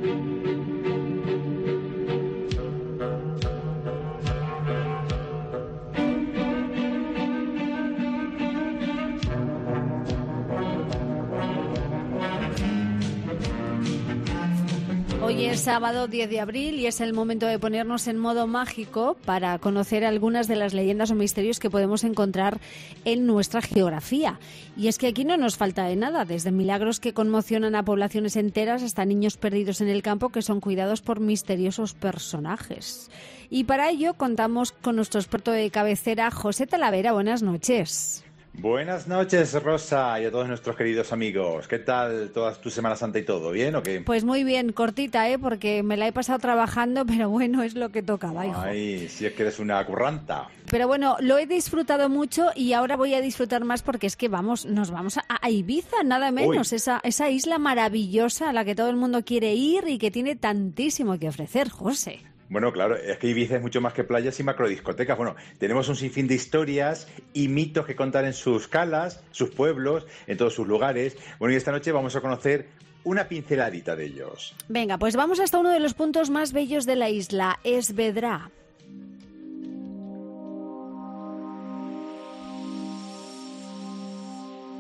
Hoy es sábado diez de abril y es el momento de ponernos en modo mágico para conocer algunas de las leyendas o misterios que podemos encontrar en nuestra geografía. Y es que aquí no nos falta de nada, desde milagros que conmocionan a poblaciones enteras hasta niños perdidos en el campo que son cuidados por misteriosos personajes. Y para ello contamos con nuestro experto de cabecera, José Talavera. Buenas noches. Buenas noches, Rosa, y a todos nuestros queridos amigos. ¿Qué tal toda tu Semana Santa y todo? ¿Bien o qué? Pues muy bien, cortita, ¿eh? Porque me la he pasado trabajando, pero bueno, es lo que tocaba, hijo. Ay, si es que eres una curranta. Pero bueno, lo he disfrutado mucho y ahora voy a disfrutar más porque es que vamos, nos vamos a, a Ibiza, nada menos. Esa, esa isla maravillosa a la que todo el mundo quiere ir y que tiene tantísimo que ofrecer, José. Bueno, claro, es que Ibiza es mucho más que playas y macrodiscotecas. Bueno, tenemos un sinfín de historias y mitos que contar en sus calas, sus pueblos, en todos sus lugares. Bueno, y esta noche vamos a conocer una pinceladita de ellos. Venga, pues vamos hasta uno de los puntos más bellos de la isla, Esvedra.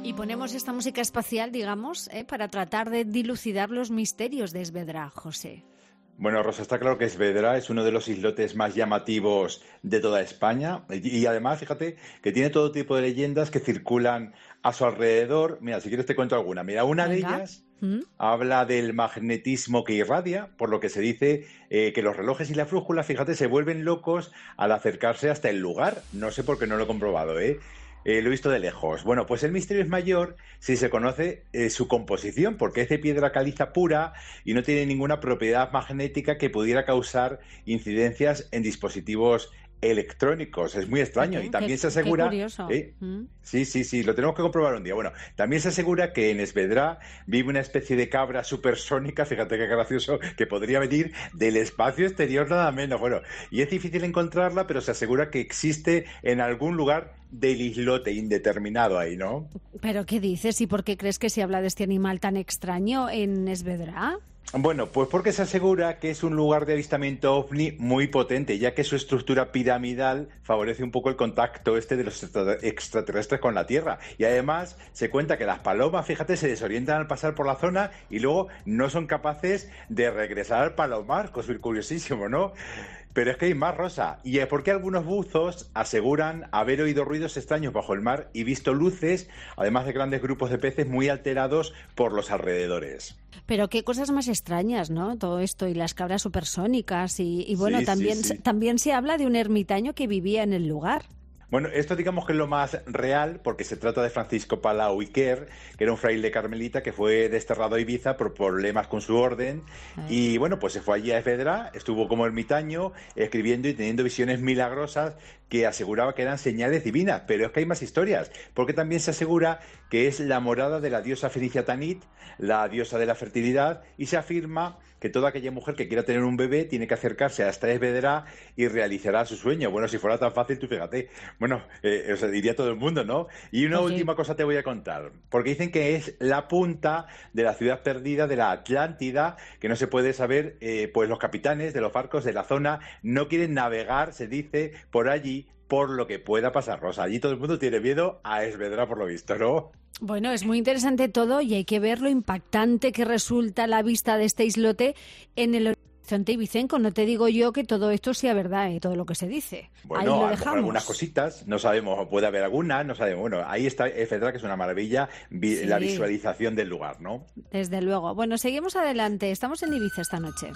Y ponemos esta música espacial, digamos, ¿eh? para tratar de dilucidar los misterios de Esvedra, José. Bueno, Rosa, está claro que Esvedra es uno de los islotes más llamativos de toda España y, y además, fíjate, que tiene todo tipo de leyendas que circulan a su alrededor. Mira, si quieres te cuento alguna. Mira, una Venga. de ellas ¿Mm? habla del magnetismo que irradia, por lo que se dice eh, que los relojes y la brújula, fíjate, se vuelven locos al acercarse hasta el lugar. No sé por qué no lo he comprobado, ¿eh? Eh, lo he visto de lejos. Bueno, pues el misterio es mayor si se conoce eh, su composición, porque es de piedra caliza pura y no tiene ninguna propiedad magnética que pudiera causar incidencias en dispositivos electrónicos. Es muy extraño. Y también qué, se asegura... Qué curioso. ¿eh? Mm. Sí, sí, sí, lo tenemos que comprobar un día. Bueno, también se asegura que en Esvedra vive una especie de cabra supersónica, fíjate qué gracioso, que podría venir del espacio exterior nada menos. Bueno, y es difícil encontrarla, pero se asegura que existe en algún lugar del islote indeterminado ahí, ¿no? ¿Pero qué dices? ¿Y por qué crees que se habla de este animal tan extraño en Esvedra? Bueno, pues porque se asegura que es un lugar de avistamiento ovni muy potente, ya que su estructura piramidal favorece un poco el contacto este de los extraterrestres con la Tierra. Y además se cuenta que las palomas, fíjate, se desorientan al pasar por la zona y luego no son capaces de regresar al palomar, cosa curiosísimo, ¿no? Pero es que hay más, Rosa. Y es porque algunos buzos aseguran haber oído ruidos extraños bajo el mar y visto luces, además de grandes grupos de peces muy alterados por los alrededores. Pero qué cosas más extrañas, ¿no? Todo esto y las cabras supersónicas y, y bueno, sí, también, sí, sí. también se habla de un ermitaño que vivía en el lugar. Bueno, esto digamos que es lo más real porque se trata de Francisco Palau Iquer, que era un fraile carmelita que fue desterrado a Ibiza por problemas con su orden. Ay. Y bueno, pues se fue allí a Esvedra, estuvo como ermitaño escribiendo y teniendo visiones milagrosas que aseguraba que eran señales divinas. Pero es que hay más historias, porque también se asegura que es la morada de la diosa Fenicia Tanit, la diosa de la fertilidad, y se afirma que toda aquella mujer que quiera tener un bebé tiene que acercarse hasta Esvedra y realizará su sueño. Bueno, si fuera tan fácil, tú fíjate. Bueno, eh, o sea, diría todo el mundo, ¿no? Y una okay. última cosa te voy a contar, porque dicen que es la punta de la ciudad perdida de la Atlántida, que no se puede saber, eh, pues los capitanes de los barcos de la zona no quieren navegar, se dice, por allí, por lo que pueda pasar, Rosa. Allí todo el mundo tiene miedo a Esvedra, por lo visto, ¿no? Bueno, es muy interesante todo y hay que ver lo impactante que resulta la vista de este islote en el horizonte ibicenco. No te digo yo que todo esto sea verdad, ¿eh? Todo lo que se dice. Bueno, ahí lo a lo dejamos. mejor algunas cositas, no sabemos, puede haber algunas, no sabemos. Bueno, ahí está Esvedra, que es una maravilla, vi- sí. la visualización del lugar, ¿no? Desde luego. Bueno, seguimos adelante. Estamos en Ibiza esta noche.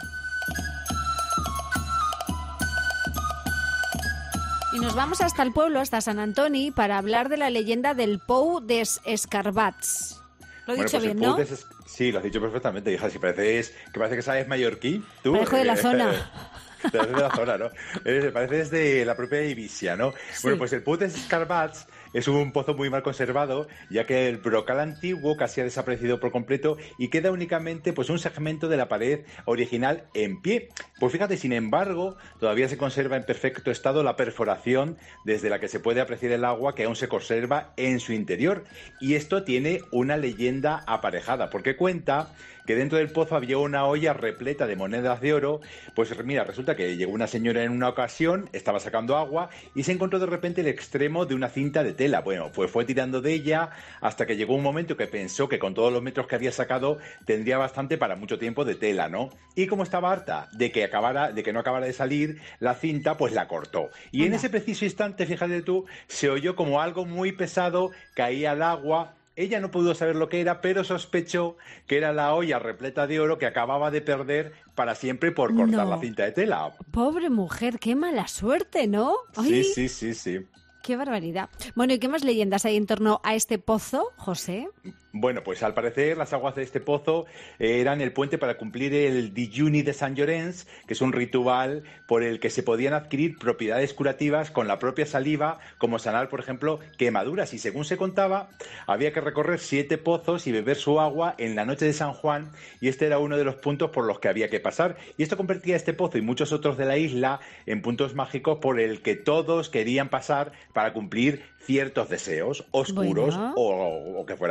Y nos vamos hasta el pueblo, hasta Sant Antoni, para hablar de la leyenda del Pou des Escarbats. Lo he bueno, dicho pues bien, ¿no? Des... Sí, lo has dicho perfectamente, hija. Si pareces, que parece que sabes mallorquí, tú. Parejo de la zona. Parece de la zona, ¿no? Parece desde la propia Ibiza, ¿no? Sí. Bueno, pues el Pou des Escarbats es un pozo muy mal conservado, ya que el brocal antiguo casi ha desaparecido por completo y queda únicamente pues un segmento de la pared original en pie. Pues fíjate, sin embargo, todavía se conserva en perfecto estado la perforación desde la que se puede apreciar el agua que aún se conserva en su interior. Y esto tiene una leyenda aparejada, porque cuenta que dentro del pozo había una olla repleta de monedas de oro. Pues mira, resulta que llegó una señora en una ocasión, estaba sacando agua y se encontró de repente el extremo de una cinta de tela. Bueno, pues fue tirando de ella hasta que llegó un momento que pensó que con todos los metros que había sacado tendría bastante para mucho tiempo de tela, ¿no? Y como estaba harta de que acabara, de que no acabara de salir la cinta, pues la cortó. Y Hola. en ese preciso instante, fíjate tú, se oyó como algo muy pesado caía al agua. Ella no pudo saber lo que era, pero sospechó que era la olla repleta de oro que acababa de perder para siempre por cortar no. la cinta de tela. Pobre mujer, qué mala suerte, ¿no? Ay, sí, sí, sí, sí. Qué barbaridad. Bueno, ¿y qué más leyendas hay en torno a este pozo, José? Bueno, pues al parecer las aguas de este pozo eran el puente para cumplir el Dijuni de Sant Llorenç, que es un ritual por el que se podían adquirir propiedades curativas con la propia saliva, como sanar, por ejemplo, quemaduras. Y según se contaba, había que recorrer siete pozos y beber su agua en la noche de San Juan, y este era uno de los puntos por los que había que pasar. Y esto convertía este pozo y muchos otros de la isla en puntos mágicos por el que todos querían pasar para cumplir ciertos deseos oscuros bueno. o, o que fueran buenos. No o,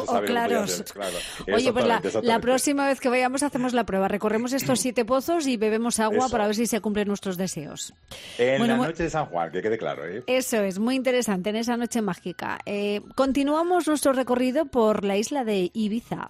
se sabe claros. lo que voy a hacer, claro. Oye, pues la, Exactamente, la próxima vez que vayamos hacemos la prueba. Recorremos estos siete pozos y bebemos agua Eso. para ver si se cumplen nuestros deseos. En Bueno, la mu- noche de San Juan, que quede claro, ¿eh? Eso es, muy interesante en esa noche mágica. Eh, continuamos nuestro recorrido por la isla de Ibiza.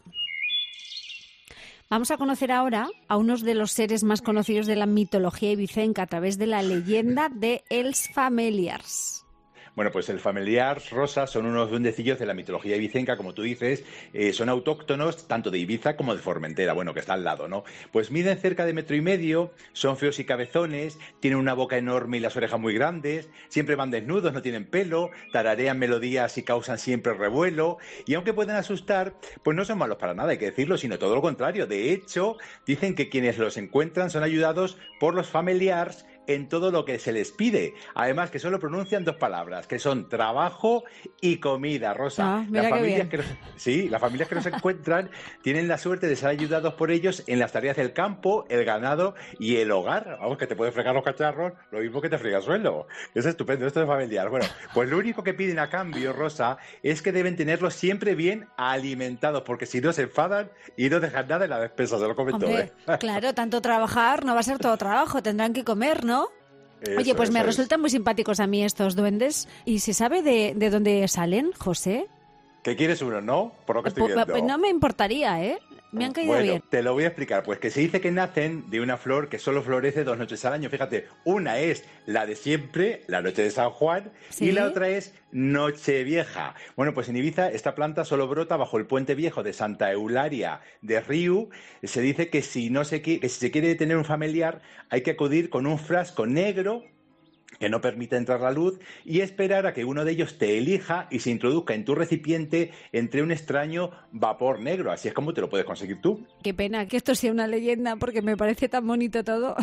Vamos a conocer ahora a unos de los seres más conocidos de la mitología ibicenca a través de la leyenda de Els Familiars. Bueno, pues el familiar Rosa son unos duendecillos de la mitología ibicenca, como tú dices, eh, son autóctonos tanto de Ibiza como de Formentera, bueno, que está al lado, ¿no? Pues miden cerca de metro y medio, son feos y cabezones, tienen una boca enorme y las orejas muy grandes, siempre van desnudos, no tienen pelo, tararean melodías y causan siempre revuelo, y aunque pueden asustar, pues no son malos para nada, hay que decirlo, sino todo lo contrario. De hecho, dicen que quienes los encuentran son ayudados por los familiars en todo lo que se les pide. Además, que solo pronuncian dos palabras, que son trabajo y comida, Rosa. Ah, mira las qué familias bien. que los, sí, las familias que los encuentran tienen la suerte de ser ayudados por ellos en las tareas del campo, el ganado y el hogar. Vamos, que te puedes fregar los cacharros lo mismo que te frega el suelo. Es estupendo, esto es familiar. Bueno, pues lo único que piden a cambio, Rosa, es que deben tenerlos siempre bien alimentados, porque si no se enfadan y no dejan nada en la despensa, se lo comento. Hombre, ¿eh? claro, tanto trabajar no va a ser todo trabajo, tendrán que comer, ¿no? Eso, Oye, pues me eso es. resultan muy simpáticos a mí estos duendes. ¿Y se sabe de, de dónde salen, José? ¿Qué quieres uno, no? Por lo que estoy Pues, viendo. pues no me importaría, ¿eh? Me han caído Bueno, bien. te lo voy a explicar. Pues que se dice que nacen de una flor que solo florece dos noches al año. Fíjate, una es la de siempre, la noche de San Juan, ¿Sí? y la otra es Nochevieja. Bueno, pues en Ibiza esta planta solo brota bajo el puente viejo de Santa Eularia de Riu. Se dice que si, no se, qui- que si se quiere tener un familiar hay que acudir con un frasco negro que no permite entrar la luz y esperar a que uno de ellos te elija y se introduzca en tu recipiente entre un extraño vapor negro. Así es como te lo puedes conseguir tú. Qué pena que esto sea una leyenda porque me parece tan bonito todo.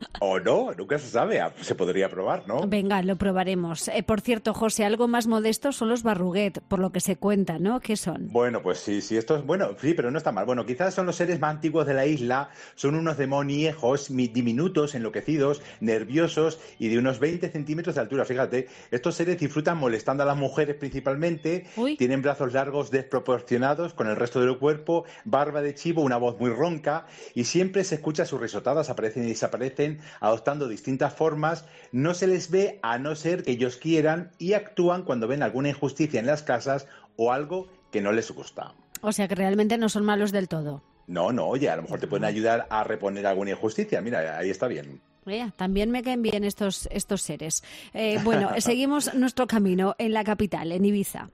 O no, nunca se sabe. Se podría probar, ¿no? Venga, lo probaremos. Eh, por cierto, José, algo más modesto son los barruguet, por lo que se cuenta, ¿no? ¿Qué son? Bueno, pues sí, sí, esto es bueno, sí, pero no está mal. Bueno, quizás son los seres más antiguos de la isla, son unos demoniejos mi- diminutos, enloquecidos, nerviosos y de unos veinte centímetros de altura. Fíjate, estos seres disfrutan molestando a las mujeres principalmente, Uy. tienen brazos largos desproporcionados con el resto del cuerpo, barba de chivo, una voz muy ronca y siempre se escucha sus risotadas, aparecen y desaparecen, adoptando distintas formas. No se les ve a no ser que ellos quieran y actúan cuando ven alguna injusticia en las casas o algo que no les gusta. O sea que realmente no son malos del todo. No, no, oye, a lo mejor te pueden ayudar a reponer alguna injusticia. Mira, ahí está bien. Mira, también me caen bien estos, estos seres. Eh, bueno, seguimos nuestro camino en la capital, en Ibiza.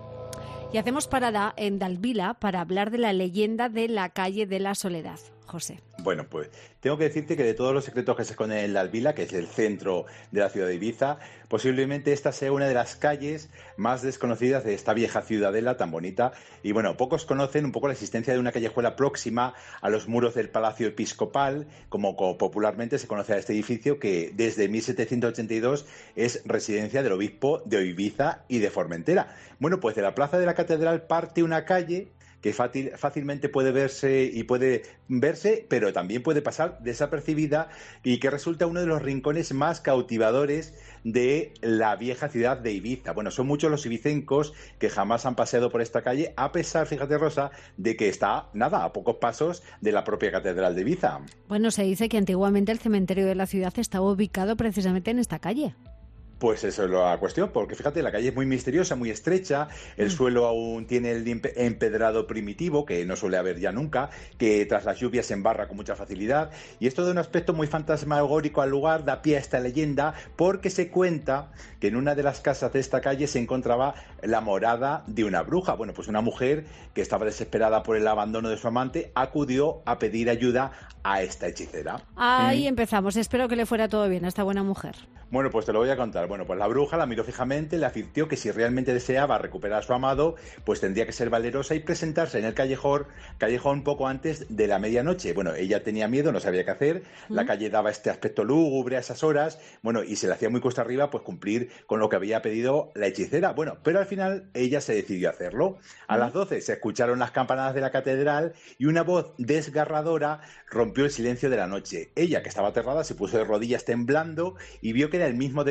Y hacemos parada en Dalvila para hablar de la leyenda de la calle de la Soledad. José. Bueno, pues tengo que decirte que de todos los secretos que se esconden en la Alvila, que es el centro de la ciudad de Ibiza, posiblemente esta sea una de las calles más desconocidas de esta vieja ciudadela tan bonita. Y bueno, pocos conocen un poco la existencia de una callejuela próxima a los muros del Palacio Episcopal, como co- popularmente se conoce a este edificio, que desde mil setecientos ochenta y dos es residencia del obispo de Ibiza y de Formentera. Bueno, pues de la plaza de la Catedral parte una calle que fácil, fácilmente puede verse y puede verse, pero también puede pasar desapercibida y que resulta uno de los rincones más cautivadores de la vieja ciudad de Ibiza. Bueno, son muchos los ibicencos que jamás han paseado por esta calle, a pesar, fíjate Rosa, de que está, nada, a pocos pasos de la propia Catedral de Ibiza. Bueno, se dice que antiguamente el cementerio de la ciudad estaba ubicado precisamente en esta calle. Pues eso es la cuestión, porque fíjate, la calle es muy misteriosa, muy estrecha, el Mm. suelo aún tiene el empe- empedrado primitivo, que no suele haber ya nunca, que tras las lluvias se embarra con mucha facilidad, y esto da un aspecto muy fantasmagórico al lugar, da pie a esta leyenda, porque se cuenta que en una de las casas de esta calle se encontraba la morada de una bruja. Bueno, pues una mujer que estaba desesperada por el abandono de su amante, acudió a pedir ayuda a esta hechicera. Ahí Mm. empezamos. Espero que le fuera todo bien a esta buena mujer. Bueno, pues te lo voy a contar. Bueno, pues la bruja la miró fijamente, le advirtió que si realmente deseaba recuperar a su amado, pues tendría que ser valerosa y presentarse en el callejón, callejón poco antes de la medianoche. Bueno, ella tenía miedo, no sabía qué hacer, la Mm. calle daba este aspecto lúgubre a esas horas, bueno, y se le hacía muy cuesta arriba pues cumplir con lo que había pedido la hechicera. Bueno, pero al final ella se decidió a hacerlo. A Mm. las doce se escucharon las campanadas de la catedral y una voz desgarradora rompió el silencio de la noche. Ella, que estaba aterrada, se puso de rodillas temblando y vio que era el mismo demonio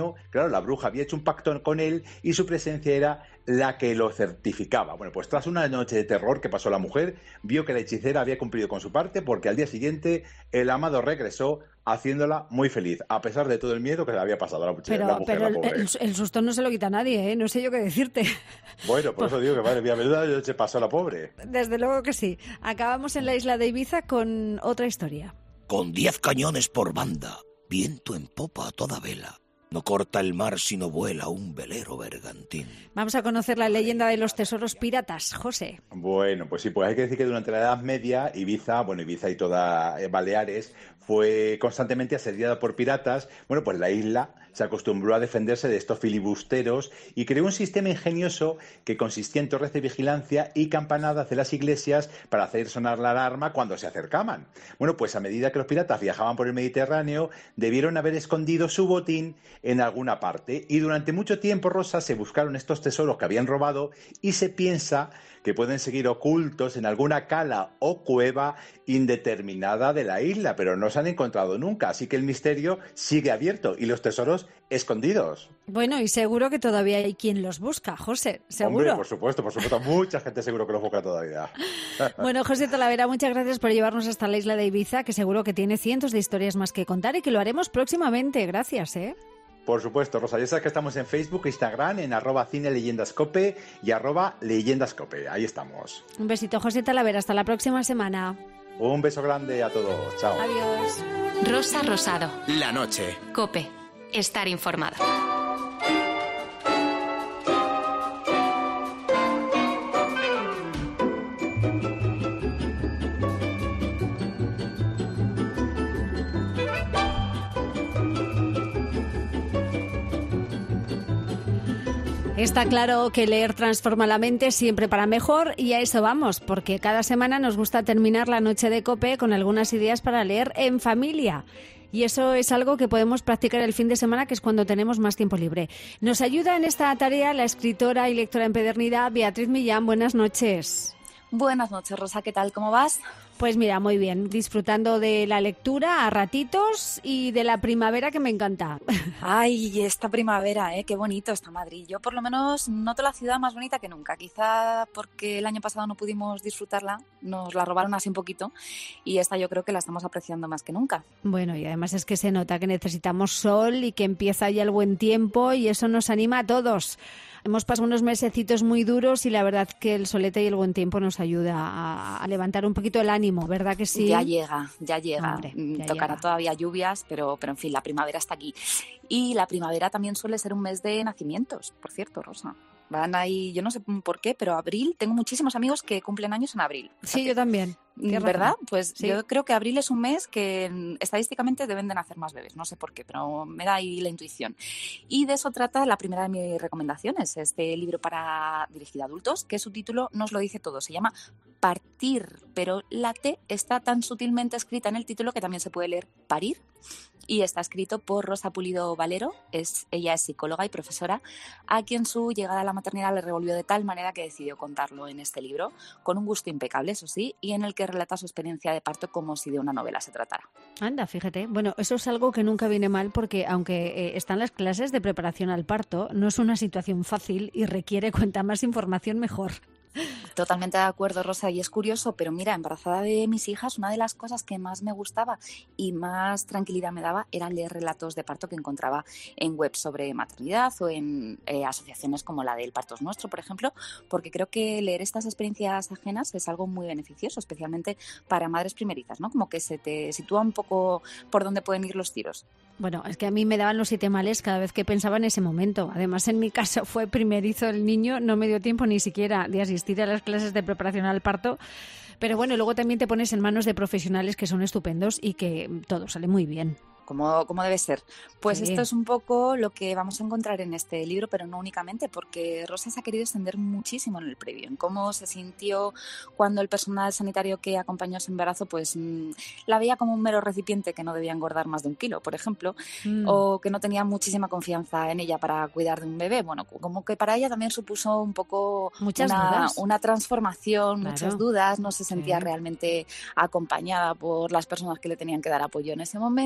verano, claro, la bruja había hecho un pacto con él y su presencia era la que lo certificaba. Bueno, pues tras una noche de terror que pasó la mujer, vio que la hechicera había cumplido con su parte porque al día siguiente el amado regresó haciéndola muy feliz, a pesar de todo el miedo que le había pasado a la, mujer, pero, la mujer. Pero la pobre. El, el susto no se lo quita a nadie, ¿eh? No sé yo qué decirte. Bueno, por eso digo que madre mía, menuda noche pasó la pobre. Desde luego que sí. Acabamos en la isla de Ibiza con otra historia. Con diez cañones por banda, viento en popa a toda vela. No corta el mar sino vuela un velero bergantín. Vamos a conocer la leyenda de los tesoros piratas, José. Bueno, pues sí, pues hay que decir que durante la Edad Media, Ibiza, bueno, Ibiza y toda eh, Baleares, fue constantemente asediada por piratas. Bueno, pues la isla se acostumbró a defenderse de estos filibusteros y creó un sistema ingenioso que consistía en torres de vigilancia y campanadas de las iglesias para hacer sonar la alarma cuando se acercaban. Bueno, pues a medida que los piratas viajaban por el Mediterráneo, debieron haber escondido su botín en alguna parte y durante mucho tiempo, Rosa, se buscaron estos tesoros que habían robado y se piensa que pueden seguir ocultos en alguna cala o cueva indeterminada de la isla, pero no se han encontrado nunca, así que el misterio sigue abierto y los tesoros escondidos. Bueno, y seguro que todavía hay quien los busca, José, seguro. Hombre, por supuesto, por supuesto, mucha gente seguro que los busca todavía. Bueno, José Talavera, muchas gracias por llevarnos hasta la isla de Ibiza, que seguro que tiene cientos de historias más que contar y que lo haremos próximamente. Gracias, ¿eh? Por supuesto, Rosa, ya sabes que estamos en Facebook, Instagram, en arroba cine leyendascope y arroba leyendascope. Ahí estamos. Un besito, José Talavera. Hasta la próxima semana. Un beso grande a todos. Chao. Adiós. Rosa Rosado. La noche. COPE. Estar informado. Está claro que leer transforma la mente siempre para mejor y a eso vamos, porque cada semana nos gusta terminar la noche de COPE con algunas ideas para leer en familia. Y eso es algo que podemos practicar el fin de semana, que es cuando tenemos más tiempo libre. Nos ayuda en esta tarea la escritora y lectora empedernida Beatriz Millán. Buenas noches. Buenas noches, Rosa. ¿Qué tal? ¿Cómo vas? Pues mira, muy bien, disfrutando de la lectura a ratitos y de la primavera que me encanta. Ay, esta primavera, ¿eh? Qué bonito está Madrid. Yo por lo menos noto la ciudad más bonita que nunca. Quizá porque el año pasado no pudimos disfrutarla, nos la robaron así un poquito y esta yo creo que la estamos apreciando más que nunca. Bueno, y además es que se nota que necesitamos sol y que empieza ya el buen tiempo y eso nos anima a todos. Hemos pasado unos mesecitos muy duros y la verdad que el solete y el buen tiempo nos ayuda a, a levantar un poquito el ánimo, ¿verdad que sí? Ya llega, ya llega. Hombre, ya Tocará llega. todavía lluvias, pero, pero en fin, la primavera está aquí. Y la primavera también suele ser un mes de nacimientos, por cierto, Rosa. Van ahí, yo no sé por qué, pero abril, tengo muchísimos amigos que cumplen años en abril. Sí, yo también. ¿Verdad? Pues sí. Yo creo que abril es un mes que estadísticamente deben de nacer más bebés, no sé por qué, pero me da ahí la intuición. Y de eso trata la primera de mis recomendaciones, este libro para dirigido a adultos, que su título nos lo dice todo, se llama Partir, pero la T está tan sutilmente escrita en el título que también se puede leer Parir. Y está escrito por Rosa Pulido Valero, es, ella es psicóloga y profesora, a quien su llegada a la maternidad le revolvió de tal manera que decidió contarlo en este libro, con un gusto impecable, eso sí, y en el que relata su experiencia de parto como si de una novela se tratara. Anda, fíjate. Bueno, eso es algo que nunca viene mal porque aunque eh, están las clases de preparación al parto, no es una situación fácil y requiere cuanta más información mejor. Totalmente de acuerdo, Rosa, y es curioso, pero mira, embarazada de mis hijas, una de las cosas que más me gustaba y más tranquilidad me daba era leer relatos de parto que encontraba en webs sobre maternidad o en eh, asociaciones como la del Parto es Nuestro, por ejemplo, porque creo que leer estas experiencias ajenas es algo muy beneficioso, especialmente para madres primerizas, ¿no? Como que se te sitúa un poco por dónde pueden ir los tiros. Bueno, es que a mí me daban los siete males cada vez que pensaba en ese momento. Además, en mi caso fue primerizo el niño, no me dio tiempo ni siquiera de asistir a las clases de preparación al parto. Pero bueno, luego también te pones en manos de profesionales que son estupendos y que todo sale muy bien. Como, como debe ser. Pues Sí. esto es un poco lo que vamos a encontrar en este libro, pero no únicamente, porque Rosa se ha querido extender muchísimo en el previo, en cómo se sintió cuando el personal sanitario que acompañó su embarazo pues mmm, la veía como un mero recipiente que no debía engordar más de un kilo, por ejemplo, Mm. o que no tenía muchísima confianza en ella para cuidar de un bebé. Bueno, como que para ella también supuso un poco Muchas una, dudas. una transformación, Claro. muchas dudas, no se sentía Sí. realmente acompañada por las personas que le tenían que dar apoyo en ese momento.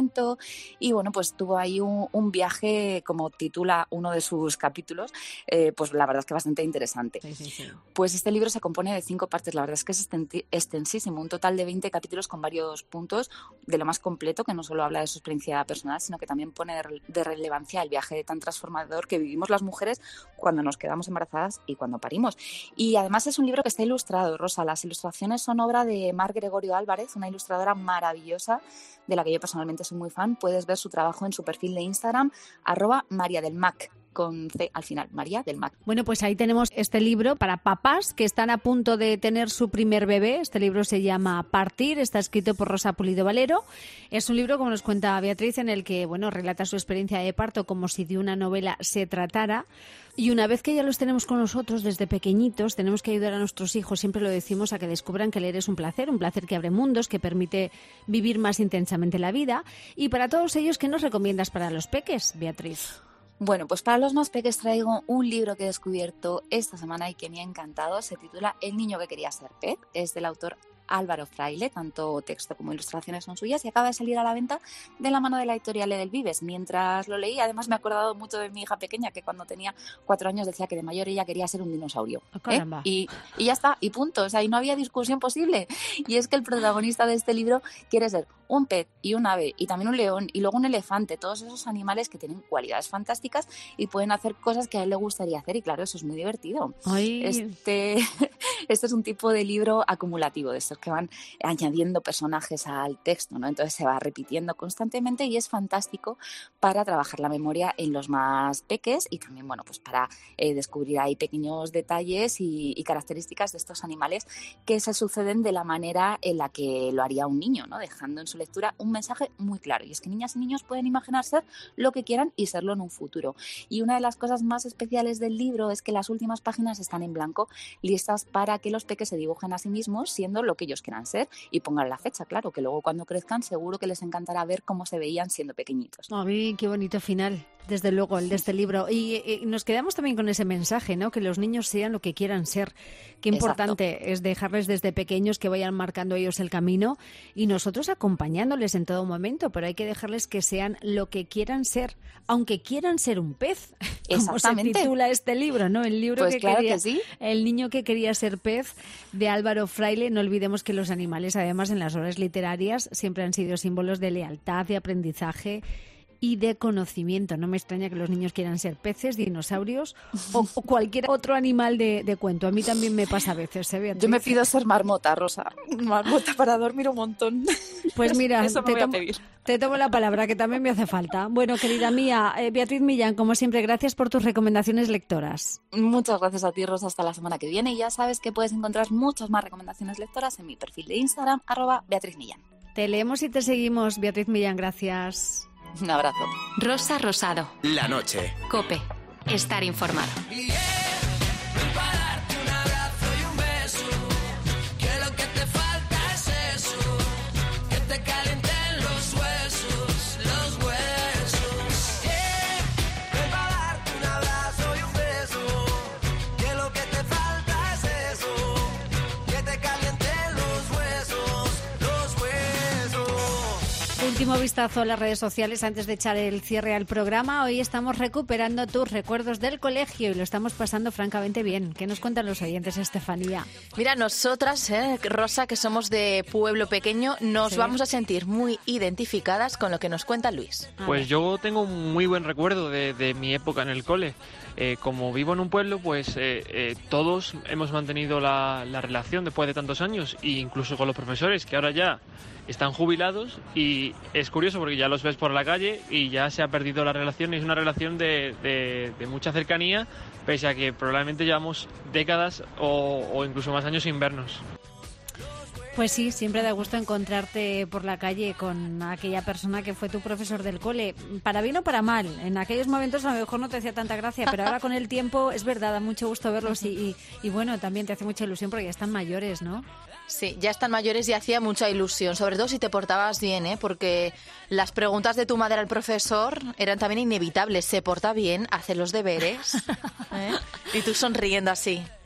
y bueno, pues tuvo ahí un, un viaje, como titula uno de sus capítulos, eh, pues la verdad es que bastante interesante. Sí, sí, sí. Pues este libro se compone de cinco partes, la verdad es que es extensísimo, un total de veinte capítulos con varios puntos de lo más completo, que no solo habla de su experiencia personal, sino que también pone de relevancia el viaje tan transformador que vivimos las mujeres cuando nos quedamos embarazadas y cuando parimos. Y además es un libro que está ilustrado, Rosa. Las ilustraciones son obra de Mar Gregorio Álvarez, una ilustradora maravillosa de la que yo personalmente soy muy fan. Puedes ver su trabajo en su perfil de Instagram, arroba María del Mac, con C al final, María del Mac. Bueno, pues ahí tenemos este libro para papás que están a punto de tener su primer bebé. Este libro se llama Partir, está escrito por Rosa Pulido Valero. Es un libro, como nos cuenta Beatriz, en el que, bueno, relata su experiencia de parto como si de una novela se tratara. Y una vez que ya los tenemos con nosotros desde pequeñitos, tenemos que ayudar a nuestros hijos, siempre lo decimos, a que descubran que leer es un placer, un placer que abre mundos, que permite vivir más intensamente la vida. Y para todos ellos, ¿qué nos recomiendas para los peques, Beatriz? Bueno, pues para los más pequeños traigo un libro que he descubierto esta semana y que me ha encantado. Se titula El niño que quería ser pez. Es del autor Álvaro Fraile, tanto texto como ilustraciones son suyas, y acaba de salir a la venta de la mano de la editorial Edelvives. Mientras lo leí, además me he acordado mucho de mi hija pequeña, que cuando tenía cuatro años decía que de mayor ella quería ser un dinosaurio. Oh, caramba. ¿eh? Y, y ya está, y punto. O sea, y no había discusión posible. Y es que el protagonista de este libro quiere ser un pez y un ave y también un león y luego un elefante, todos esos animales que tienen cualidades fantásticas y pueden hacer cosas que a él le gustaría hacer, y claro, eso es muy divertido. Ay. Este, este es un tipo de libro acumulativo, de estos que van añadiendo personajes al texto, ¿no? Entonces se va repitiendo constantemente y es fantástico para trabajar la memoria en los más peques y también, bueno, pues para eh, descubrir ahí pequeños detalles y, y características de estos animales que se suceden de la manera en la que lo haría un niño, ¿no? Dejando en su lectura un mensaje muy claro, y es que niñas y niños pueden imaginar ser lo que quieran y serlo en un futuro. Y una de las cosas más especiales del libro es que las últimas páginas están en blanco, listas para que los peques se dibujen a sí mismos siendo lo que ellos quieran ser y pongan la fecha, claro, que luego cuando crezcan seguro que les encantará ver cómo se veían siendo pequeñitos. Ay, qué bonito final, desde luego, el de este libro. Y, y nos quedamos también con ese mensaje, ¿no? Que los niños sean lo que quieran ser. Qué importante Exacto. es dejarles desde pequeños que vayan marcando ellos el camino y nosotros acompañándoles en todo momento, pero hay que dejarles que sean lo que quieran ser, aunque quieran ser un pez, como se titula este libro, ¿no? El libro pues que claro quería, que sí. El niño que quería ser pez, de Álvaro Fraile. No olvidemos que los animales, además, en las obras literarias siempre han sido símbolos de lealtad, de aprendizaje y de conocimiento. No me extraña que los niños quieran ser peces, dinosaurios o, o cualquier otro animal de, de cuento. A mí también me pasa a veces, ¿eh, Beatriz? Yo me pido ser marmota, Rosa. Marmota para dormir un montón. Pues mira, Eso me te, voy a tomo, pedir. te tomo la palabra, que también me hace falta. Bueno, querida mía, eh, Beatriz Millán, como siempre, gracias por tus recomendaciones lectoras. Muchas gracias a ti, Rosa. Hasta la semana que viene. Y ya sabes que puedes encontrar muchas más recomendaciones lectoras en mi perfil de Instagram, arroba Beatriz Millán. Te leemos y te seguimos, Beatriz Millán. Gracias. Un abrazo. Rosa Rosado. La noche. COPE. Estar informado. Último vistazo a las redes sociales antes de echar el cierre al programa. Hoy estamos recuperando tus recuerdos del colegio y lo estamos pasando francamente bien. ¿Qué nos cuentan los oyentes, Estefanía? Mira, nosotras, eh, Rosa, que somos de pueblo pequeño, nos sí. vamos a sentir muy identificadas con lo que nos cuenta Luis. Pues yo tengo un muy buen recuerdo de, de mi época en el cole. Eh, como vivo en un pueblo, pues eh, eh, todos hemos mantenido la, la relación después de tantos años, e incluso con los profesores, que ahora ya están jubilados, y es curioso porque ya los ves por la calle y ya se ha perdido la relación, y es una relación de, de, de mucha cercanía, pese a que probablemente llevamos décadas o, o incluso más años sin vernos. Pues sí, siempre da gusto encontrarte por la calle con aquella persona que fue tu profesor del cole, para bien o para mal. En aquellos momentos a lo mejor no te hacía tanta gracia, pero ahora con el tiempo es verdad, da mucho gusto verlos y, y, y bueno, también te hace mucha ilusión porque ya están mayores, ¿no? Sí, ya están mayores y hacía mucha ilusión, sobre todo si te portabas bien, ¿eh? Porque las preguntas de tu madre al profesor eran también inevitables. Se porta bien, hace los deberes, ¿eh? Y tú sonriendo así.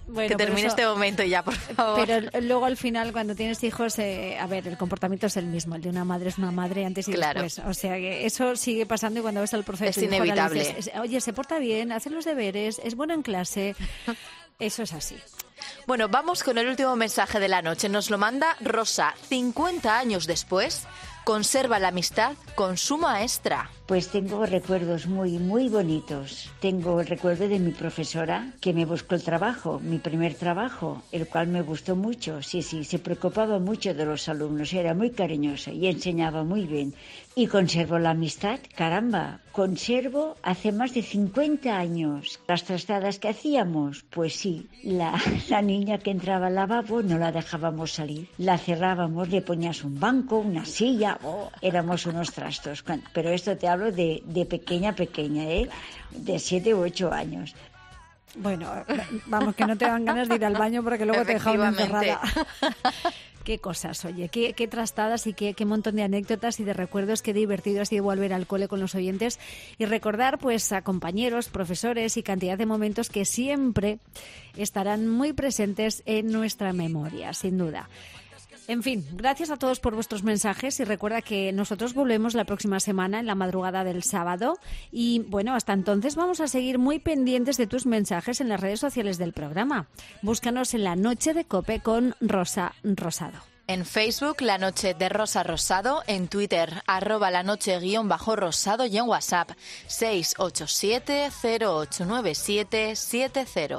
Bueno, que termine eso, este momento ya, por favor. Pero luego al final, cuando tienes hijos, eh, a ver, el comportamiento es el mismo. El de una madre es una madre antes y claro. después. O sea que eso sigue pasando y cuando ves al profe... Es inevitable. Dices, oye, se porta bien, hace los deberes, es bueno en clase. Eso es así. Bueno, vamos con el último mensaje de la noche. Nos lo manda Rosa. cincuenta años después, conserva la amistad con su maestra. Pues tengo recuerdos muy, muy bonitos. Tengo el recuerdo de mi profesora que me buscó el trabajo, mi primer trabajo, el cual me gustó mucho. Sí, sí, se preocupaba mucho de los alumnos, era muy cariñosa y enseñaba muy bien. Y conservo la amistad, caramba, conservo hace más de cincuenta años. Las trastadas que hacíamos, pues sí, la, la niña que entraba al lavabo no la dejábamos salir. La cerrábamos, le ponías un banco, una silla, oh, éramos unos trastos. Pero esto te hablo de, de pequeña, pequeña, ¿eh? De siete u ocho años. Bueno, vamos, que no te dan ganas de ir al baño porque luego te dejaron encerrada. Qué cosas, oye, qué, qué trastadas y qué, qué montón de anécdotas y de recuerdos, qué divertido ha sido volver al cole con los oyentes y recordar pues a compañeros, profesores y cantidad de momentos que siempre estarán muy presentes en nuestra memoria, sin duda. En fin, gracias a todos por vuestros mensajes y recuerda que nosotros volvemos la próxima semana en la madrugada del sábado y bueno, hasta entonces vamos a seguir muy pendientes de tus mensajes en las redes sociales del programa. Búscanos en La Noche de COPE con Rosa Rosado. En Facebook, La Noche de Rosa Rosado, en Twitter, arroba la noche guión bajo rosado y en WhatsApp, seis ocho siete, cero ocho nueve siete, siete cero.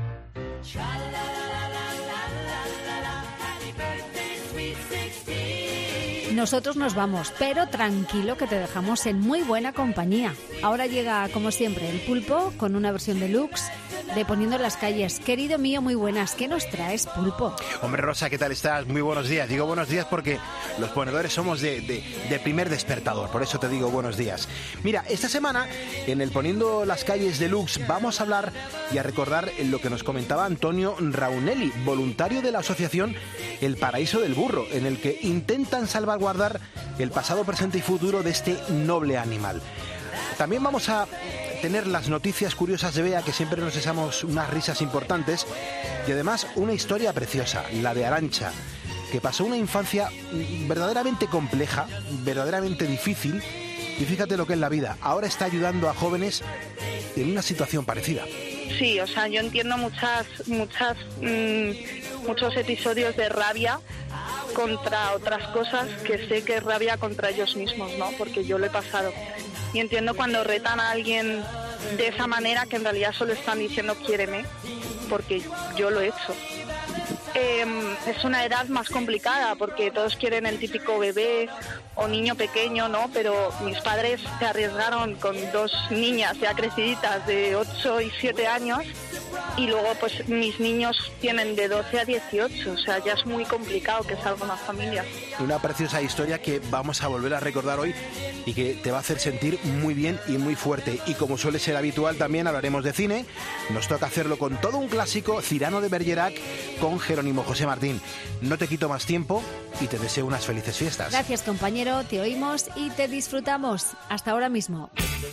Nosotros nos vamos, pero tranquilo que te dejamos en muy buena compañía. Ahora llega, como siempre, el Pulpo con una versión deluxe de Poniendo las calles. Querido mío, muy buenas. ¿Qué nos traes, Pulpo? Hombre, Rosa, ¿qué tal estás? Muy buenos días. Digo buenos días porque los ponedores somos de, de, de primer despertador. Por eso te digo buenos días. Mira, esta semana en el Poniendo las calles deluxe vamos a hablar y a recordar lo que nos comentaba Antonio Raunelli, voluntario de la asociación El Paraíso del Burro, en el que intentan salvaguardar el pasado, presente y futuro de este noble animal. También vamos a tener las noticias curiosas de Bea, que siempre nos echamos unas risas importantes, y además una historia preciosa, la de Arantxa, que pasó una infancia verdaderamente compleja, verdaderamente difícil, y fíjate lo que es la vida, ahora está ayudando a jóvenes en una situación parecida. Sí, o sea, yo entiendo muchas, muchas, mmm, muchos episodios de rabia contra otras cosas que sé que es rabia contra ellos mismos, ¿no? Porque yo lo he pasado. Y entiendo cuando retan a alguien de esa manera que en realidad solo están diciendo quiéreme, porque yo lo he hecho. Eh, es una edad más complicada porque todos quieren el típico bebé o niño pequeño, ¿no? Pero mis padres se arriesgaron con dos niñas ya creciditas de ocho y siete años y luego pues mis niños tienen de doce a dieciocho, o sea, ya es muy complicado que salga una familia. Una preciosa historia que vamos a volver a recordar hoy y que te va a hacer sentir muy bien y muy fuerte. Y como suele ser habitual, también hablaremos de cine. Nos toca hacerlo con todo un clásico, Cyrano de Bergerac, con Jerónimo José Martín. No te quito más tiempo y te deseo unas felices fiestas. Gracias, compañero, te oímos y te disfrutamos. Hasta ahora mismo.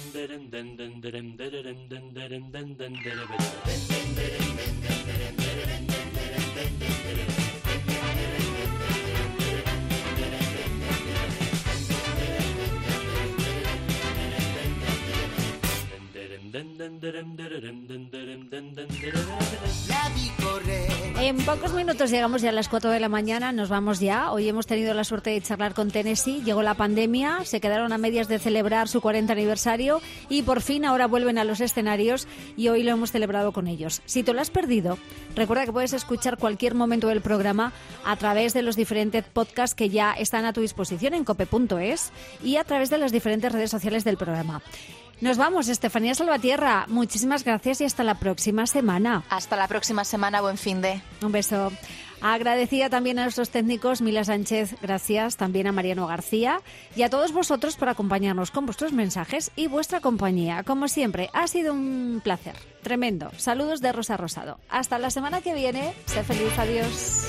En pocos minutos llegamos ya a las cuatro de la mañana, nos vamos ya. Hoy hemos tenido la suerte de charlar con Tennessee, llegó la pandemia, se quedaron a medias de celebrar su cuarenta aniversario y por fin ahora vuelven a los escenarios y hoy lo hemos celebrado con ellos. Si te lo has perdido, recuerda que puedes escuchar cualquier momento del programa a través de los diferentes podcasts que ya están a tu disposición en cope punto es y a través de las diferentes redes sociales del programa. Nos vamos, Estefanía Salvatierra. Muchísimas gracias y hasta la próxima semana. Hasta la próxima semana, buen fin de. Un beso. Agradecida también a nuestros técnicos, Mila Sánchez, gracias, también a Mariano García y a todos vosotros por acompañarnos con vuestros mensajes y vuestra compañía. Como siempre, ha sido un placer. Tremendo. Saludos de Rosa Rosado. Hasta la semana que viene. Sé feliz. Adiós.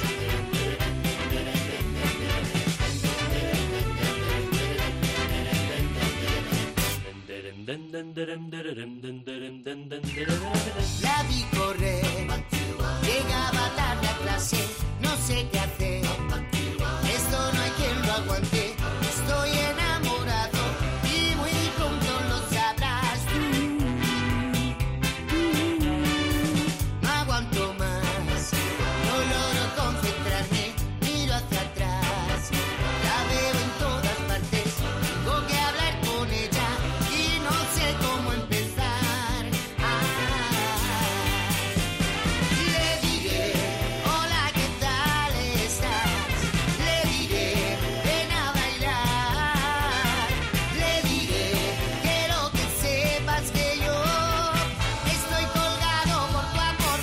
La vi correr Llegaba tarde a clase, no sé qué hacer. Esto no hay quien lo aguante. Estoy enamorado y muy pronto lo sabrás tú. No aguanto más, no logro concentrarme. Miro hacia atrás, la veo en todas partes. Tengo que hablar con ella y no sé cómo empezar. Ah, le diré, hola, ¿qué tal estás? Le diré, ven a bailar. Le diré, quiero que sepas que yo estoy colgado por tu amor.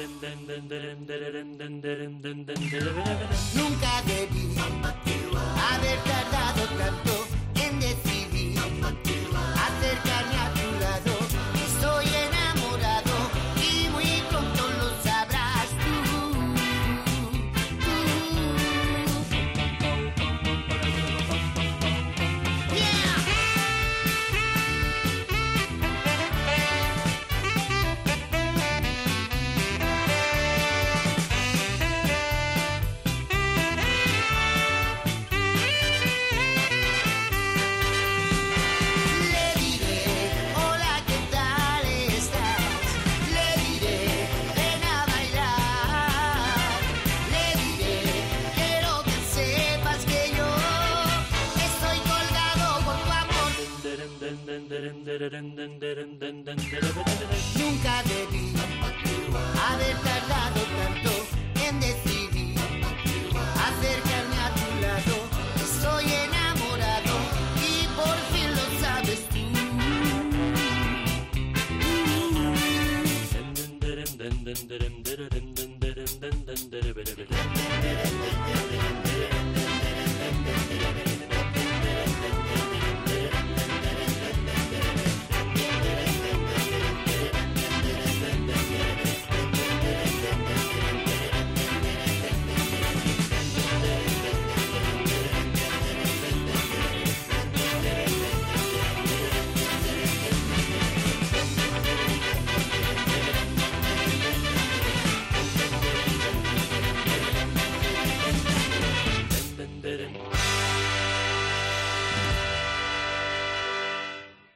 Nunca debí haber tardado tanto en decidir acercarme a tu lado. Estoy enamorado y muy pronto lo sabrás tú. Le diré, hola, ¿qué tal estás? Le diré, ven a bailar. Le diré, quiero que sepas que yo estoy colgado por tu amor. Nunca